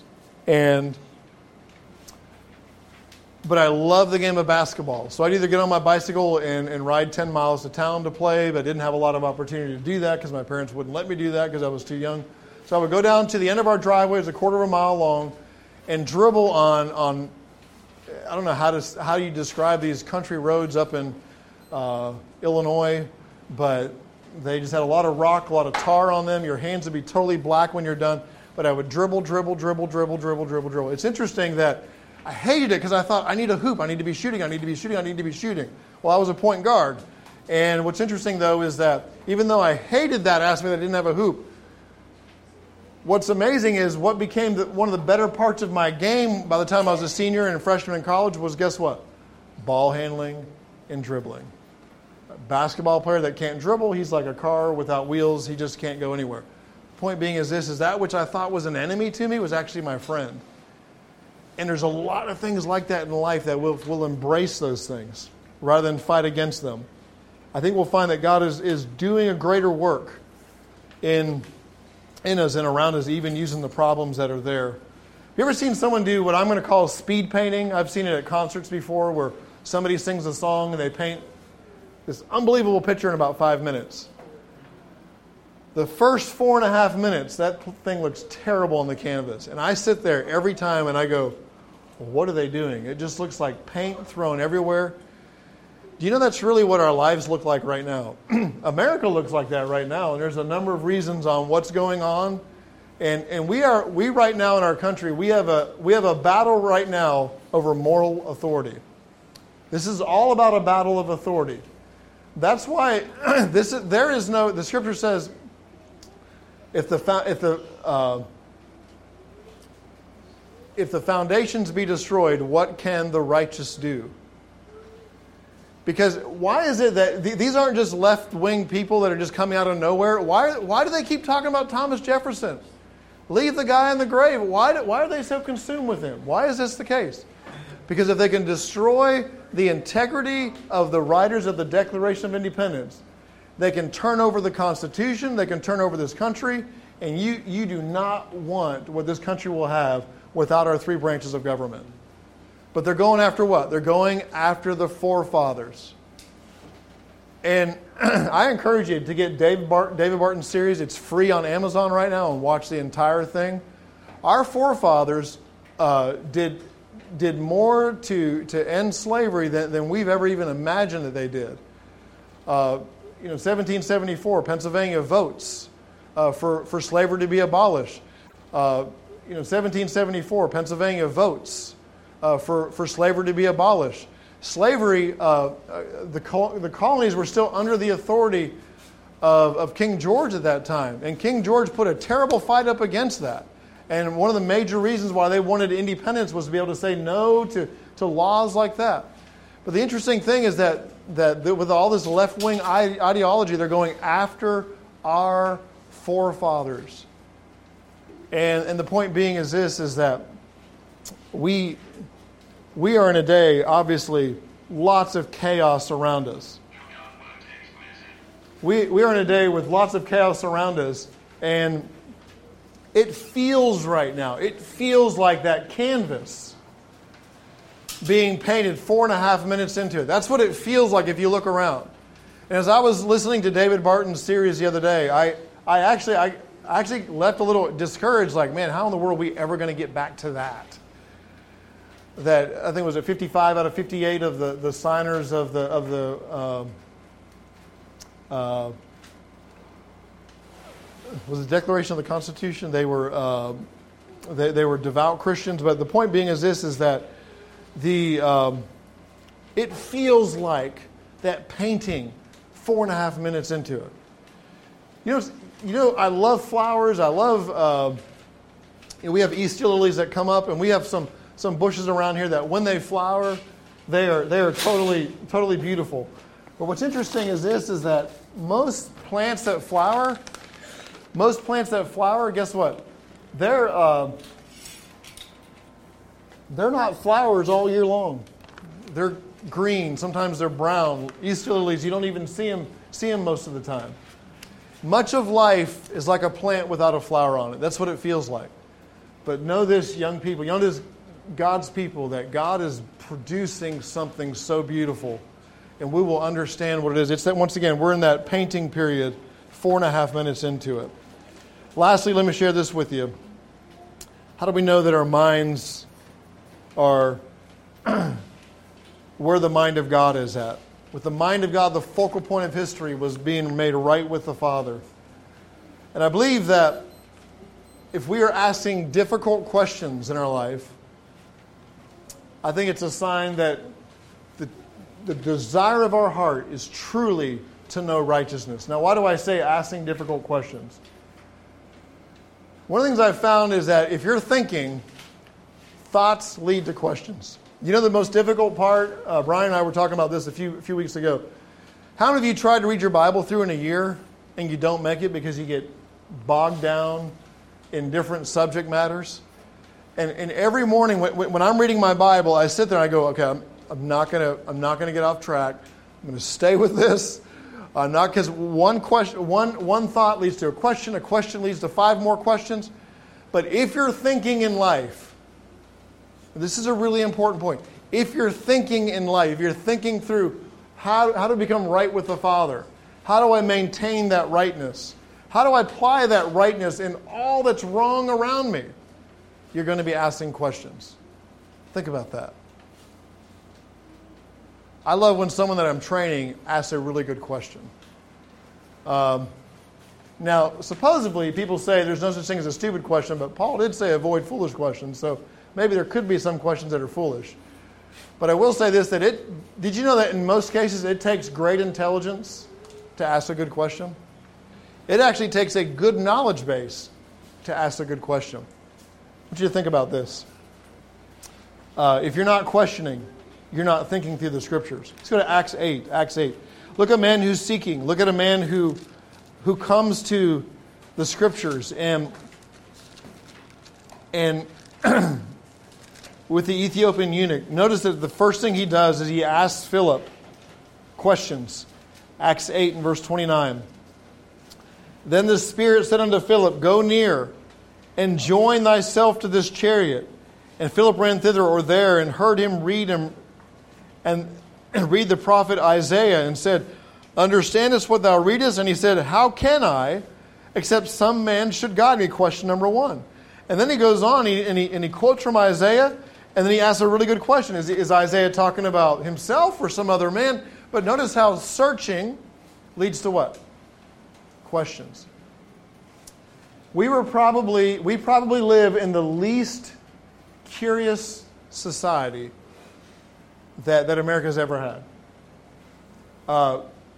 but I loved the game of basketball. So I'd either get on my bicycle and ride 10 miles to town to play, but I didn't have a lot of opportunity to do that because my parents wouldn't let me do that because I was too young. So I would go down to the end of our driveway, it's a quarter of a mile long, and dribble on I don't know how you describe these country roads up in Illinois, but they just had a lot of rock, a lot of tar on them. Your hands would be totally black when you're done. But I would dribble. It's interesting that I hated it because I thought, I need a hoop. I need to be shooting. Well, I was a point guard. And what's interesting, though, is that even though I hated that aspect that I didn't have a hoop, what's amazing is what became one of the better parts of my game by the time I was a senior and a freshman in college was, guess what? Ball handling and dribbling. A basketball player that can't dribble, he's like a car without wheels. He just can't go anywhere. Point being is that which I thought was an enemy to me was actually my friend. And there's a lot of things like that in life that we'll embrace those things rather than fight against them. I think we'll find that God is doing a greater work in us and around us, even using the problems that are there. Have you ever seen someone do what I'm going to call speed painting? I've seen it at concerts before where somebody sings a song and they paint this unbelievable picture in about 5 minutes. The first 4.5 minutes, that thing looks terrible on the canvas. And I sit there every time and I go, well, what are they doing? It just looks like paint thrown everywhere. Do you know that's really what our lives look like right now? America looks like that right now, and there's a number of reasons on what's going on. And we right now in our country, we have a battle right now over moral authority. This is all about a battle of authority. That's why the scripture says if the foundations be destroyed, what can the righteous do? Because why is it that these aren't just left-wing people that are just coming out of nowhere? Why do they keep talking about Thomas Jefferson? Leave the guy in the grave. Why are they so consumed with him? Why is this the case? Because if they can destroy the integrity of the writers of the Declaration of Independence, they can turn over the Constitution, they can turn over this country, and you do not want what this country will have without our three branches of government. But they're going after what? They're going after the forefathers. And I encourage you to get David Barton's series. It's free on Amazon right now, and watch the entire thing. Our forefathers did more to end slavery than we've ever even imagined that they did. 1774, Pennsylvania votes for slavery to be abolished. 1774, Pennsylvania votes for slavery to be abolished. Slavery, the colonies were still under the authority of King George at that time. And King George put a terrible fight up against that. And one of the major reasons why they wanted independence was to be able to say no to laws like that. But the interesting thing is that with all this left-wing ideology, they're going after our forefathers. And the point being is this, is that we are in a day, obviously, lots of chaos around us. We are in a day with lots of chaos around us, and it feels right now, it feels like that canvas being painted 4.5 minutes into it. That's what it feels like if you look around. And as I was listening to David Barton's series the other day, I actually left a little discouraged, like, man, how in the world are we ever going to get back to that? That I think was it 55 out of 58 of the signers of the was the Declaration of the Constitution. They were devout Christians. But the point being is this: is that it feels like that painting 4.5 minutes into it. You know, I love flowers. I love. We have Easter lilies that come up, and we have some bushes around here that when they flower, they are totally beautiful. But what's interesting is this: is that most plants that flower, guess what? They're not flowers all year long. They're green. Sometimes they're brown. Easter lilies, you don't even see them most of the time. Much of life is like a plant without a flower on it. That's what it feels like. But know this, young people. Know this, God's people, that God is producing something so beautiful. And we will understand what it is. It's that, once again, we're in that painting period, 4.5 minutes into it. Lastly, let me share this with you. How do we know that our minds are where the mind of God is at? With the mind of God, the focal point of history was being made right with the Father. And I believe that if we are asking difficult questions in our life, I think it's a sign that the desire of our heart is truly to know righteousness. Now, why do I say asking difficult questions? One of the things I've found is that if you're thinking, thoughts lead to questions. You know the most difficult part? Brian and I were talking about this a few weeks ago. How many of you tried to read your Bible through in a year and you don't make it because you get bogged down in different subject matters? And every morning when I'm reading my Bible, I sit there and I go, okay, I'm not gonna get off track. I'm going to stay with this. Not because one thought leads to a question leads to 5 more questions. But if you're thinking in life, this is a really important point. If you're thinking in life, if you're thinking through how to become right with the Father, how do I maintain that rightness? How do I apply that rightness in all that's wrong around me? You're going to be asking questions. Think about that. I love when someone that I'm training asks a really good question. Now, supposedly, people say there's no such thing as a stupid question, but Paul did say avoid foolish questions, so maybe there could be some questions that are foolish. But I will say this, did you know that in most cases it takes great intelligence to ask a good question? It actually takes a good knowledge base to ask a good question. I want you to think about this. If you're not questioning, you're not thinking through the Scriptures. Let's go to Acts 8. Acts 8. Look at a man who's seeking. Look at a man who comes to the Scriptures and with the Ethiopian eunuch. Notice that the first thing he does is he asks Philip questions. Acts 8 and verse 29. Then the Spirit said unto Philip, Go near and join thyself to this chariot. And Philip ran thither or there and heard him read and read the prophet Isaiah and said, Understandest what thou readest? And he said, How can I, except some man should guide me? Question number 1. And then he goes on and he quotes from Isaiah, and then he asks a really good question. Is Isaiah talking about himself or some other man? But notice how searching leads to what? Questions. We probably live in the least curious society that America's ever had.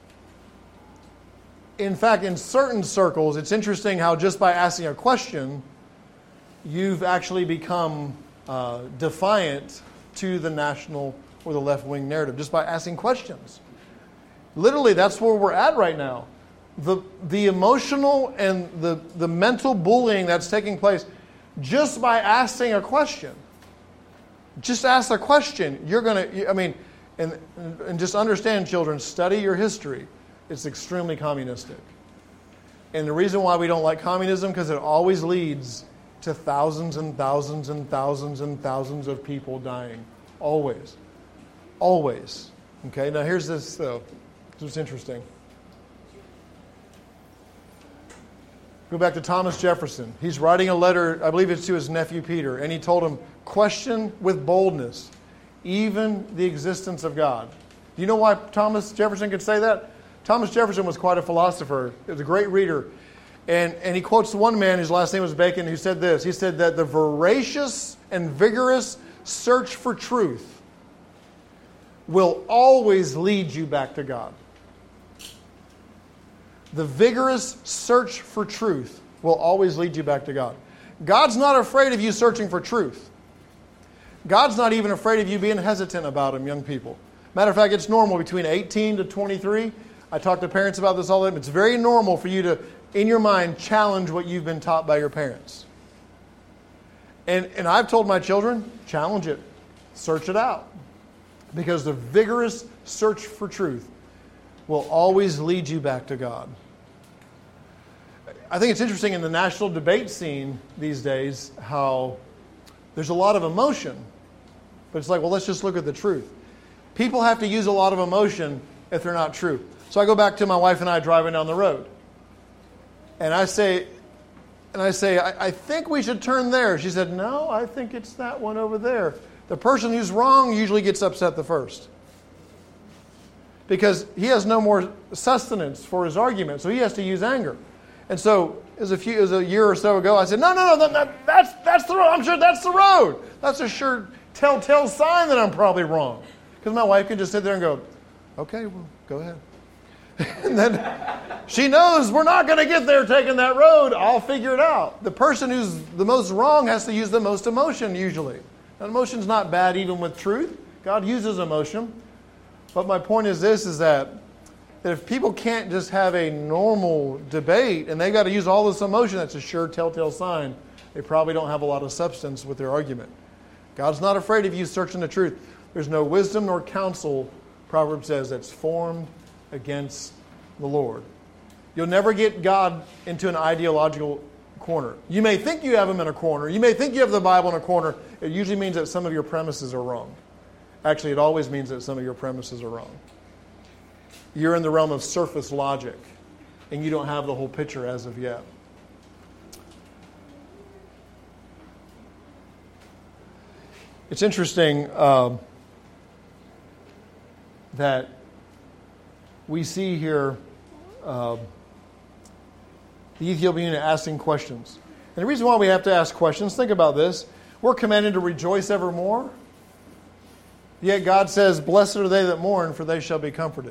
In fact, in certain circles, it's interesting how just by asking a question, you've actually become defiant to the national or the left-wing narrative, just by asking questions. Literally, that's where we're at right now. The emotional and the mental bullying that's taking place just by asking a question. Just ask a question. You're going to, and just understand, children, study your history. It's extremely communistic. And the reason why we don't like communism, because it always leads to thousands and thousands and thousands and thousands of people dying. Always. Always. Okay, now here's this, though. This is interesting. Go back to Thomas Jefferson. He's writing a letter, I believe it's to his nephew Peter, and he told him, question with boldness, even the existence of God. Do you know why Thomas Jefferson could say that? Thomas Jefferson was quite a philosopher. He was a great reader. And he quotes one man, whose last name was Bacon, who said this. He said that the voracious and vigorous search for truth will always lead you back to God. The vigorous search for truth will always lead you back to God. God's not afraid of you searching for truth. God's not even afraid of you being hesitant about Him, young people. Matter of fact, it's normal between 18 to 23. I talk to parents about this all the time. It's very normal for you to, in your mind, challenge what you've been taught by your parents. And I've told my children, challenge it. Search it out. Because the vigorous search for truth will always lead you back to God. I think it's interesting in the national debate scene these days how there's a lot of emotion. But it's like, well, let's just look at the truth. People have to use a lot of emotion if they're not true. So I go back to my wife and I driving down the road. And I say, I think we should turn there. She said, no, I think it's that one over there. The person who's wrong usually gets upset the first. Because he has no more sustenance for his argument, so he has to use anger. And so, as a year or so ago, I said, no, that's the road. I'm sure that's the road. That's a sure telltale sign that I'm probably wrong. Because my wife can just sit there and go, okay, well, go ahead. And then she knows we're not going to get there taking that road. I'll figure it out. The person who's the most wrong has to use the most emotion usually. Now, emotion's not bad even with truth. God uses emotion. But my point is this, is that if people can't just have a normal debate and they got to use all this emotion, that's a sure telltale sign they probably don't have a lot of substance with their argument. God's not afraid of you searching the truth. There's no wisdom nor counsel, Proverbs says, that's formed against the Lord. You'll never get God into an ideological corner. You may think you have Him in a corner. You may think you have the Bible in a corner. It usually means that some of your premises are wrong. Actually, it always means that some of your premises are wrong. You're in the realm of surface logic, and you don't have the whole picture as of yet. It's interesting that we see here the Ethiopian asking questions. And the reason why we have to ask questions, think about this. We're commanded to rejoice evermore. Yet God says, blessed are they that mourn, for they shall be comforted.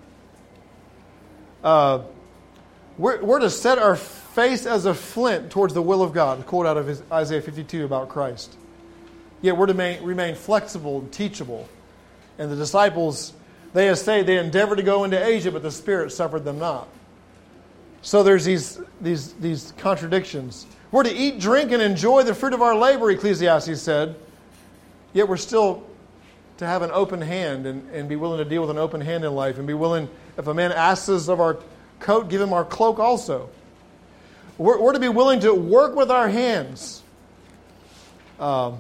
We're to set our face as a flint towards the will of God. A quote out of Isaiah 52 about Christ. yet we're to remain flexible and teachable. And the disciples, they endeavored to go into Asia, but the Spirit suffered them not. So there's these contradictions. We're to eat, drink, and enjoy the fruit of our labor, Ecclesiastes said, yet we're still to have an open hand and be willing to deal with an open hand in life and be willing, if a man asks us of our coat, give him our cloak also. We're to be willing to work with our hands and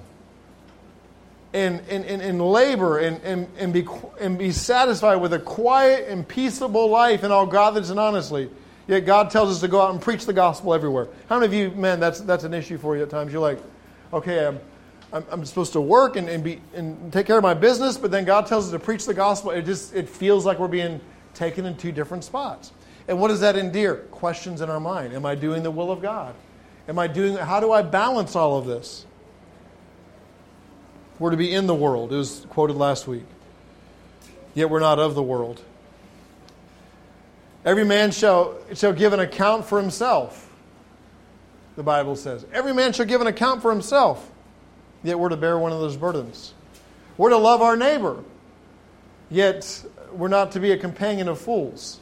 labor and be satisfied with a quiet and peaceable life in all godliness and honestly. Yet God tells us to go out and preach the gospel everywhere. How many of you, man, that's an issue for you at times? You're like, okay, I'm supposed to work and take care of my business, but then God tells us to preach the gospel. It feels like we're being taken in two different spots. And what does that endear? Questions in our mind. Am I doing the will of God? How do I balance all of this? We're to be in the world. It was quoted last week. Yet we're not of the world. Every man shall give an account for himself, the Bible says. Every man shall give an account for himself. Yet we're to bear one of those burdens. We're to love our neighbor. Yet we're not to be a companion of fools.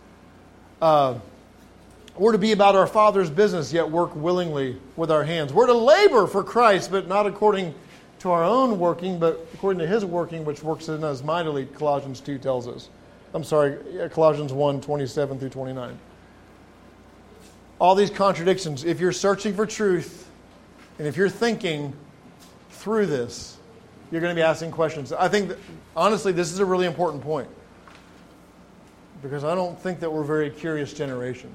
We're to be about our Father's business, yet work willingly with our hands. We're to labor for Christ, but not according to our own working, but according to His working, which works in us mightily, Colossians 2 tells us. Colossians 1, 27 through 29. All these contradictions. If you're searching for truth, and if you're thinking through this, you're going to be asking questions. I think, honestly, this is a really important point. Because I don't think that we're a very curious generation.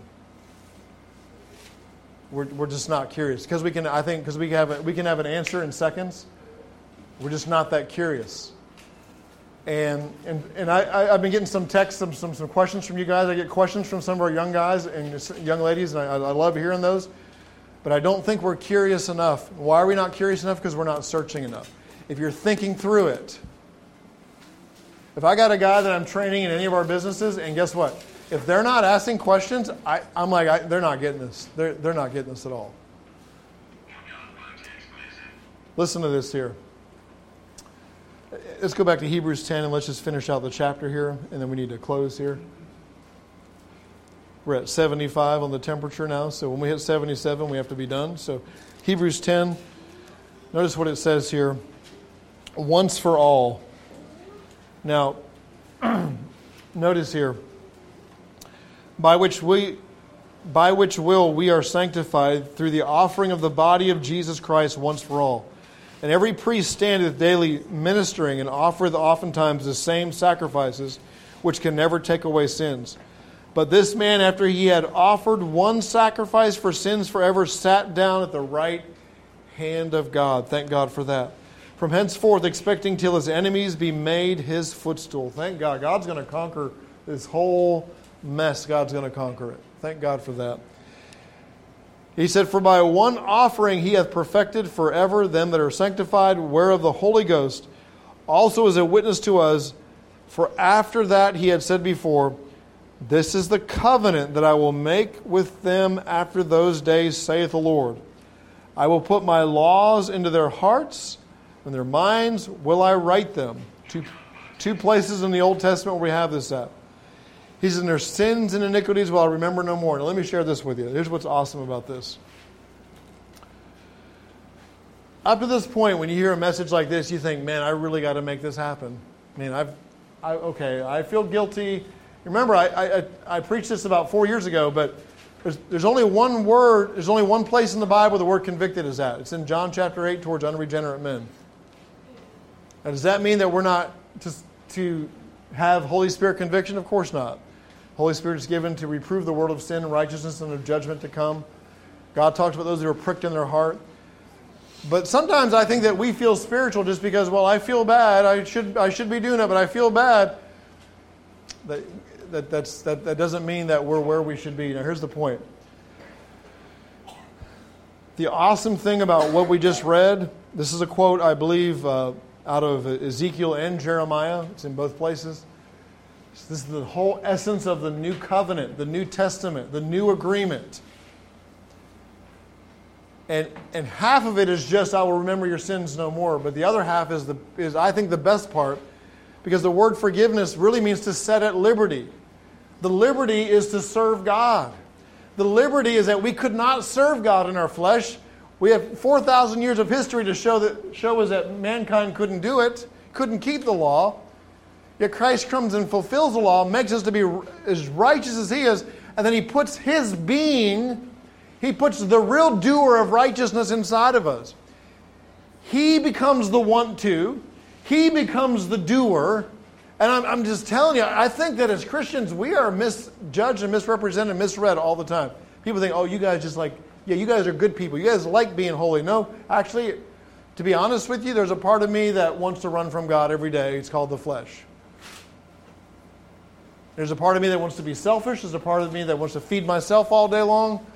We're just not curious. Because we can have an answer in seconds. We're just not that curious. And I've been getting some texts, some questions from you guys. I get questions from some of our young guys and young ladies, and I love hearing those. But I don't think we're curious enough. Why are we not curious enough? Because we're not searching enough. If you're thinking through it, if I got a guy that I'm training in any of our businesses, and guess what? If they're not asking questions, I'm like, they're not getting this. They're not getting this at all. Listen to this here. Let's go back to Hebrews 10 and let's just finish out the chapter here, and then we need to close here. We're at 75 on the temperature now, so when we hit 77, we have to be done. So Hebrews 10, notice what it says here. Once for all. Now, notice here. By which will we are sanctified through the offering of the body of Jesus Christ once for all. And every priest standeth daily ministering and offereth oftentimes the same sacrifices, which can never take away sins. But this man, after he had offered one sacrifice for sins forever, sat down at the right hand of God. Thank God for that. From henceforth, expecting till his enemies be made his footstool. Thank God. God's going to conquer this whole mess. God's going to conquer it. Thank God for that. He said, for by one offering he hath perfected forever them that are sanctified, whereof the Holy Ghost also is a witness to us. For after that he had said before, this is the covenant that I will make with them after those days, saith the Lord. I will put my laws into their hearts, and their minds will I write them. Two places in the Old Testament where we have this at. He says, their sins and iniquities will I remember no more. Now let me share this with you. Here's what's awesome about this. Up to this point, when you hear a message like this, you think, man, I really got to make this happen. Man, I feel guilty. Remember, I preached this about 4 years ago, but there's only one word, there's only one place in the Bible the word convicted is at. It's in John chapter 8 towards unregenerate men. Now, does that mean that we're not to have Holy Spirit conviction? Of course not. Holy Spirit is given to reprove the world of sin and righteousness and of judgment to come. God talks about those who are pricked in their heart. But sometimes I think that we feel spiritual just because, well, I feel bad. I should be doing it, but I feel bad. That doesn't mean that we're where we should be. Now, here's the point. The awesome thing about what we just read, this is a quote, I believe, out of Ezekiel and Jeremiah. It's in both places. This is the whole essence of the new covenant, the New Testament, the new agreement. And half of it is just, I will remember your sins no more. But the other half is I think, the best part, because the word forgiveness really means to set at liberty. The liberty is to serve God. The liberty is that we could not serve God in our flesh. We have 4,000 years of history to show us that mankind couldn't do it, couldn't keep the law. Yet Christ comes and fulfills the law, makes us to be as righteous as He is, and then He puts His being, He puts the real doer of righteousness inside of us. He becomes the want to. He becomes the doer. And I'm just telling you, I think that as Christians, we are misjudged and misrepresented and misread all the time. People think, oh, you guys just like, yeah, you guys are good people. You guys like being holy. No, actually, to be honest with you, there's a part of me that wants to run from God every day. It's called the flesh. There's a part of me that wants to be selfish. There's a part of me that wants to feed myself all day long.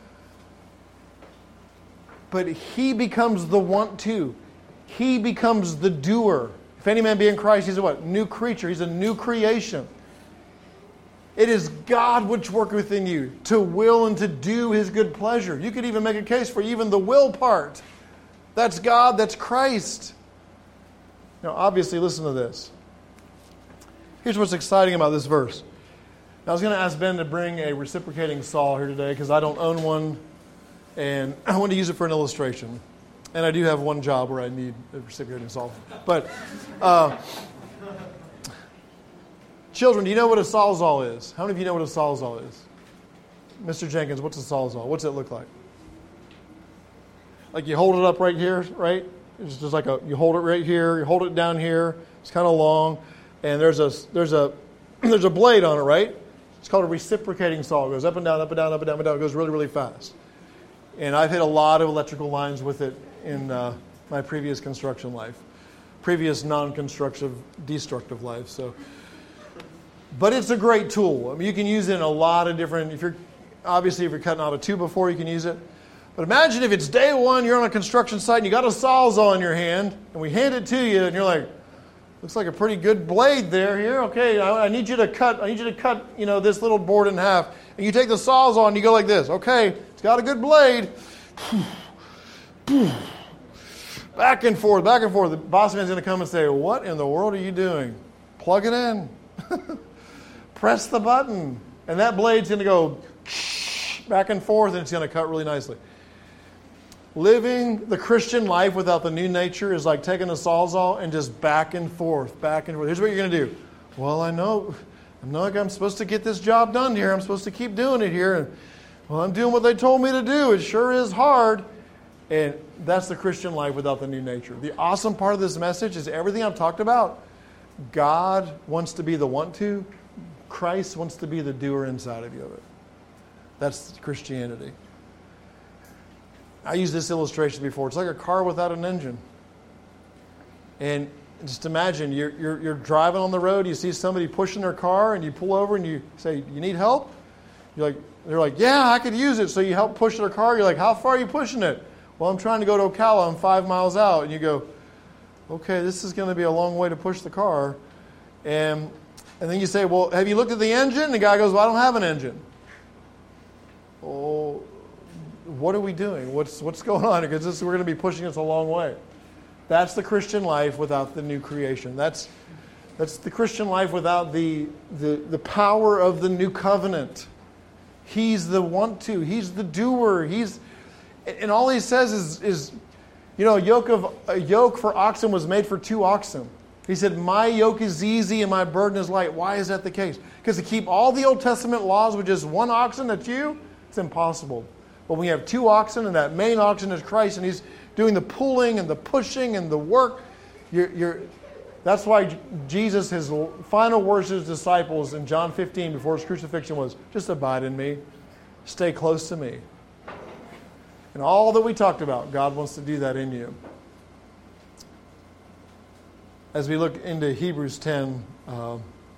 But He becomes the want to. He becomes the doer. If any man be in Christ, he's a what? New creature. He's a new creation. It is God which worketh in you to will and to do His good pleasure. You could even make a case for even the will part. That's God, that's Christ. Now, obviously, listen to this. Here's what's exciting about this verse. Now, I was going to ask Ben to bring a reciprocating saw here today because I don't own one, and I want to use it for an illustration. And I do have one job where I need a reciprocating saw. But, children, do you know what a sawzall is? How many of you know what a sawzall is? Mr. Jenkins, what's a sawzall? What's it look like? Like you hold it up right here, right? It's just like you hold it right here, you hold it down here. It's kind of long, and there's a blade on it, right? It's called a reciprocating saw. It goes up and down, up and down, up and down, up and down. It goes really, really fast. And I've hit a lot of electrical lines with it in my previous construction life, previous non-constructive, destructive life. So, but it's a great tool. I mean, you can use it in a lot of different. If you're cutting out a tube before, you can use it. But imagine if it's day one, you're on a construction site and you got a sawzall in your hand, and we hand it to you, and you're like, looks like a pretty good blade there. Here, okay. I need you to cut. This little board in half. And you take the sawzall and you go like this. Okay, it's got a good blade. Back and forth, back and forth. The boss man's going to come and say, "What in the world are you doing? Plug it in. Press the button, and that blade's going to go back and forth, and it's going to cut really nicely." Living the Christian life without the new nature is like taking a sawzall and just back and forth, back and forth. Here's what you're going to do. Well, I know I'm supposed to get this job done here. I'm supposed to keep doing it here. And, well, I'm doing what they told me to do. It sure is hard. And that's the Christian life without the new nature. The awesome part of this message is everything I've talked about. God wants to be the want to. Christ wants to be the doer inside of you of it. That's Christianity. I used this illustration before. It's like a car without an engine. And just imagine you're driving on the road, you see somebody pushing their car, and you pull over and you say, "You need help?" They're like, "Yeah, I could use it." So you help push their car. You're like, "How far are you pushing it?" "Well, I'm trying to go to Ocala. I'm 5 miles out." And you go, "Okay, this is going to be a long way to push the car." And then you say, "Well, have you looked at the engine?" And the guy goes, "Well, I don't have an engine." Oh, what are we doing? What's going on? Because we're going to be pushing this a long way. That's the Christian life without the new creation. That's the Christian life without the power of the new covenant. He's the want to. He's the doer. And all he says is a yoke for oxen was made for 2 oxen. He said, "My yoke is easy and my burden is light." Why is that the case? Because to keep all the Old Testament laws with just 1 oxen, that's you, it's impossible. But when you have 2 oxen, and that main oxen is Christ, and He's doing the pulling and the pushing and the work, that's why Jesus, His final words to His disciples in John 15 before His crucifixion was, "Just abide in me. Stay close to me." And all that we talked about, God wants to do that in you. As we look into Hebrews 10, I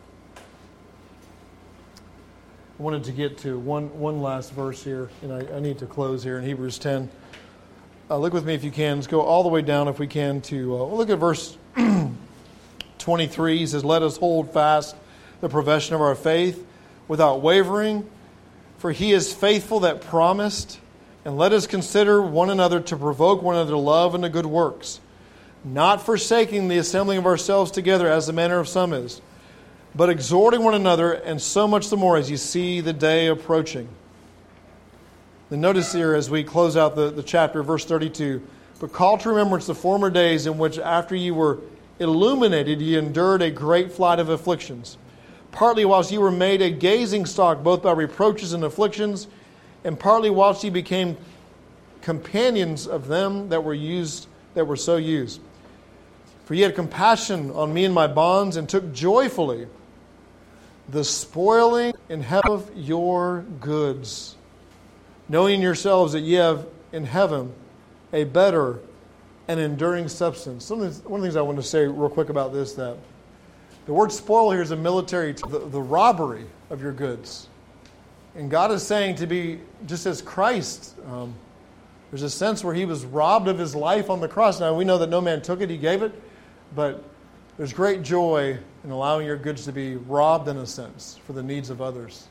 wanted to get to one last verse here, and I need to close here in Hebrews 10. Look with me if you can. Let's go all the way down if we can to, look at verse 23. He says, "Let us hold fast the profession of our faith without wavering, for He is faithful that promised. And let us consider one another to provoke one another to love and to good works, not forsaking the assembling of ourselves together as the manner of some is, but exhorting one another, and so much the more as you see the day approaching. Then notice here as we close out the chapter, verse 32, but call to remembrance the former days in which after you were illuminated, ye endured a great flight of afflictions, partly whilst ye were made a gazing stock both by reproaches and afflictions, and partly whilst ye became companions of them that were so used. For ye had compassion on me and my bonds, and took joyfully the spoiling in heaven of your goods, knowing yourselves that ye have in heaven a better and enduring substance. One of the things I want to say real quick about this, that the word spoil here is a military term, the robbery of your goods. And God is saying to be, just as Christ, there's a sense where he was robbed of his life on the cross. Now we know that no man took it, he gave it, but there's great joy in allowing your goods to be robbed in a sense for the needs of others.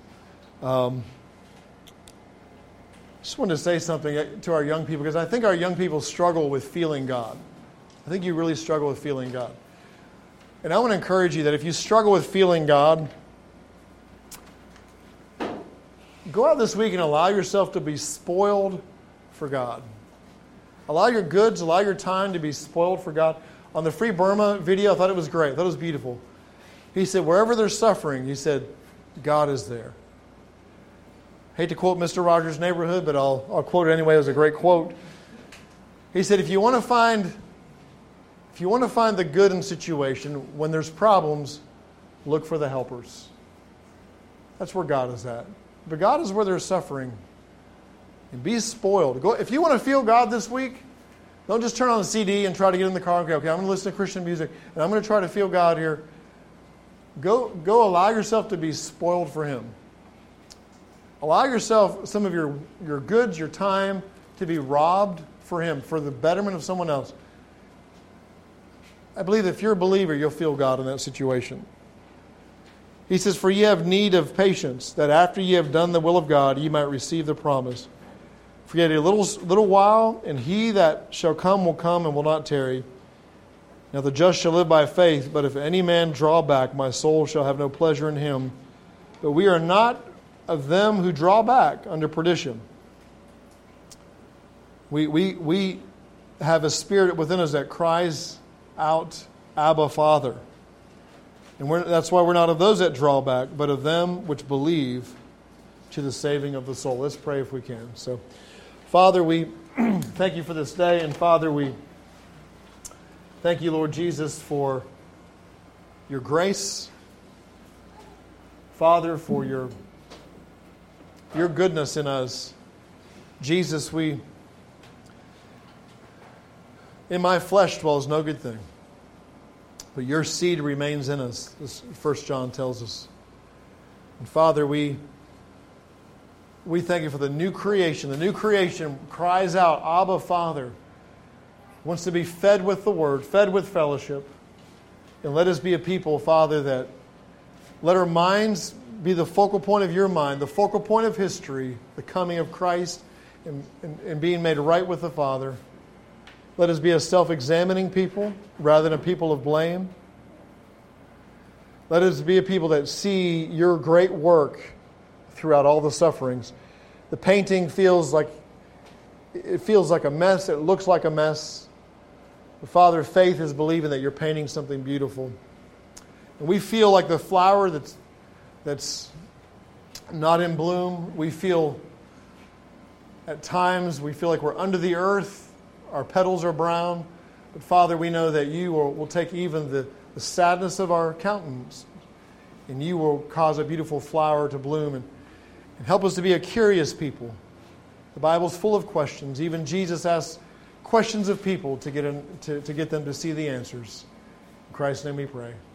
Just wanted to say something to our young people, because I think our young people struggle with feeling God. I think you really struggle with feeling God. And I want to encourage you that if you struggle with feeling God, go out this week and allow yourself to be spoiled for God. Allow your goods, allow your time to be spoiled for God. On the Free Burma video, I thought it was great. I thought it was beautiful. He said, wherever there's suffering, he said, God is there. Hate to quote Mr. Rogers' Neighborhood, but I'll quote it anyway. It was a great quote. He said, if you want to find the good in situation, when there's problems, look for the helpers. That's where God is at. But God is where there's suffering. And be spoiled. If you want to feel God this week, don't just turn on the CD and try to get in the car and go, okay, I'm going to listen to Christian music, and I'm going to try to feel God here. Go allow yourself to be spoiled for Him. Allow yourself, some of your goods, your time, to be robbed for Him, for the betterment of someone else. I believe that if you're a believer, you'll feel God in that situation. He says, for ye have need of patience, that after ye have done the will of God, ye might receive the promise. For yet a little while, and he that shall come will come and will not tarry. Now the just shall live by faith, but if any man draw back, my soul shall have no pleasure in him. But we are not of them who draw back under perdition. We have a spirit within us that cries out, Abba, Father. And that's why we're not of those that draw back, but of them which believe to the saving of the soul. Let's pray if we can. So, Father, we thank you for this day. And Father, we thank you, Lord Jesus, for your grace. Father, for your goodness in us. Jesus, in my flesh dwells no good thing, but your seed remains in us, as 1 John tells us. And Father, we thank you for the new creation. The new creation cries out, Abba, Father, wants to be fed with the Word, fed with fellowship. And let us be a people, Father, that let our minds be the focal point of your mind, the focal point of history, the coming of Christ and being made right with the Father. Let us be a self-examining people rather than a people of blame. Let us be a people that see your great work throughout all the sufferings. The painting feels like a mess. It looks like a mess. But Father, faith is believing that you're painting something beautiful. And we feel like the flower that's not in bloom. We feel, at times, we feel like we're under the earth. Our petals are brown. But Father, we know that you will take even the sadness of our countenance, and you will cause a beautiful flower to bloom and help us to be a curious people. The Bible's full of questions. Even Jesus asked questions of people to get them to see the answers. In Christ's name we pray.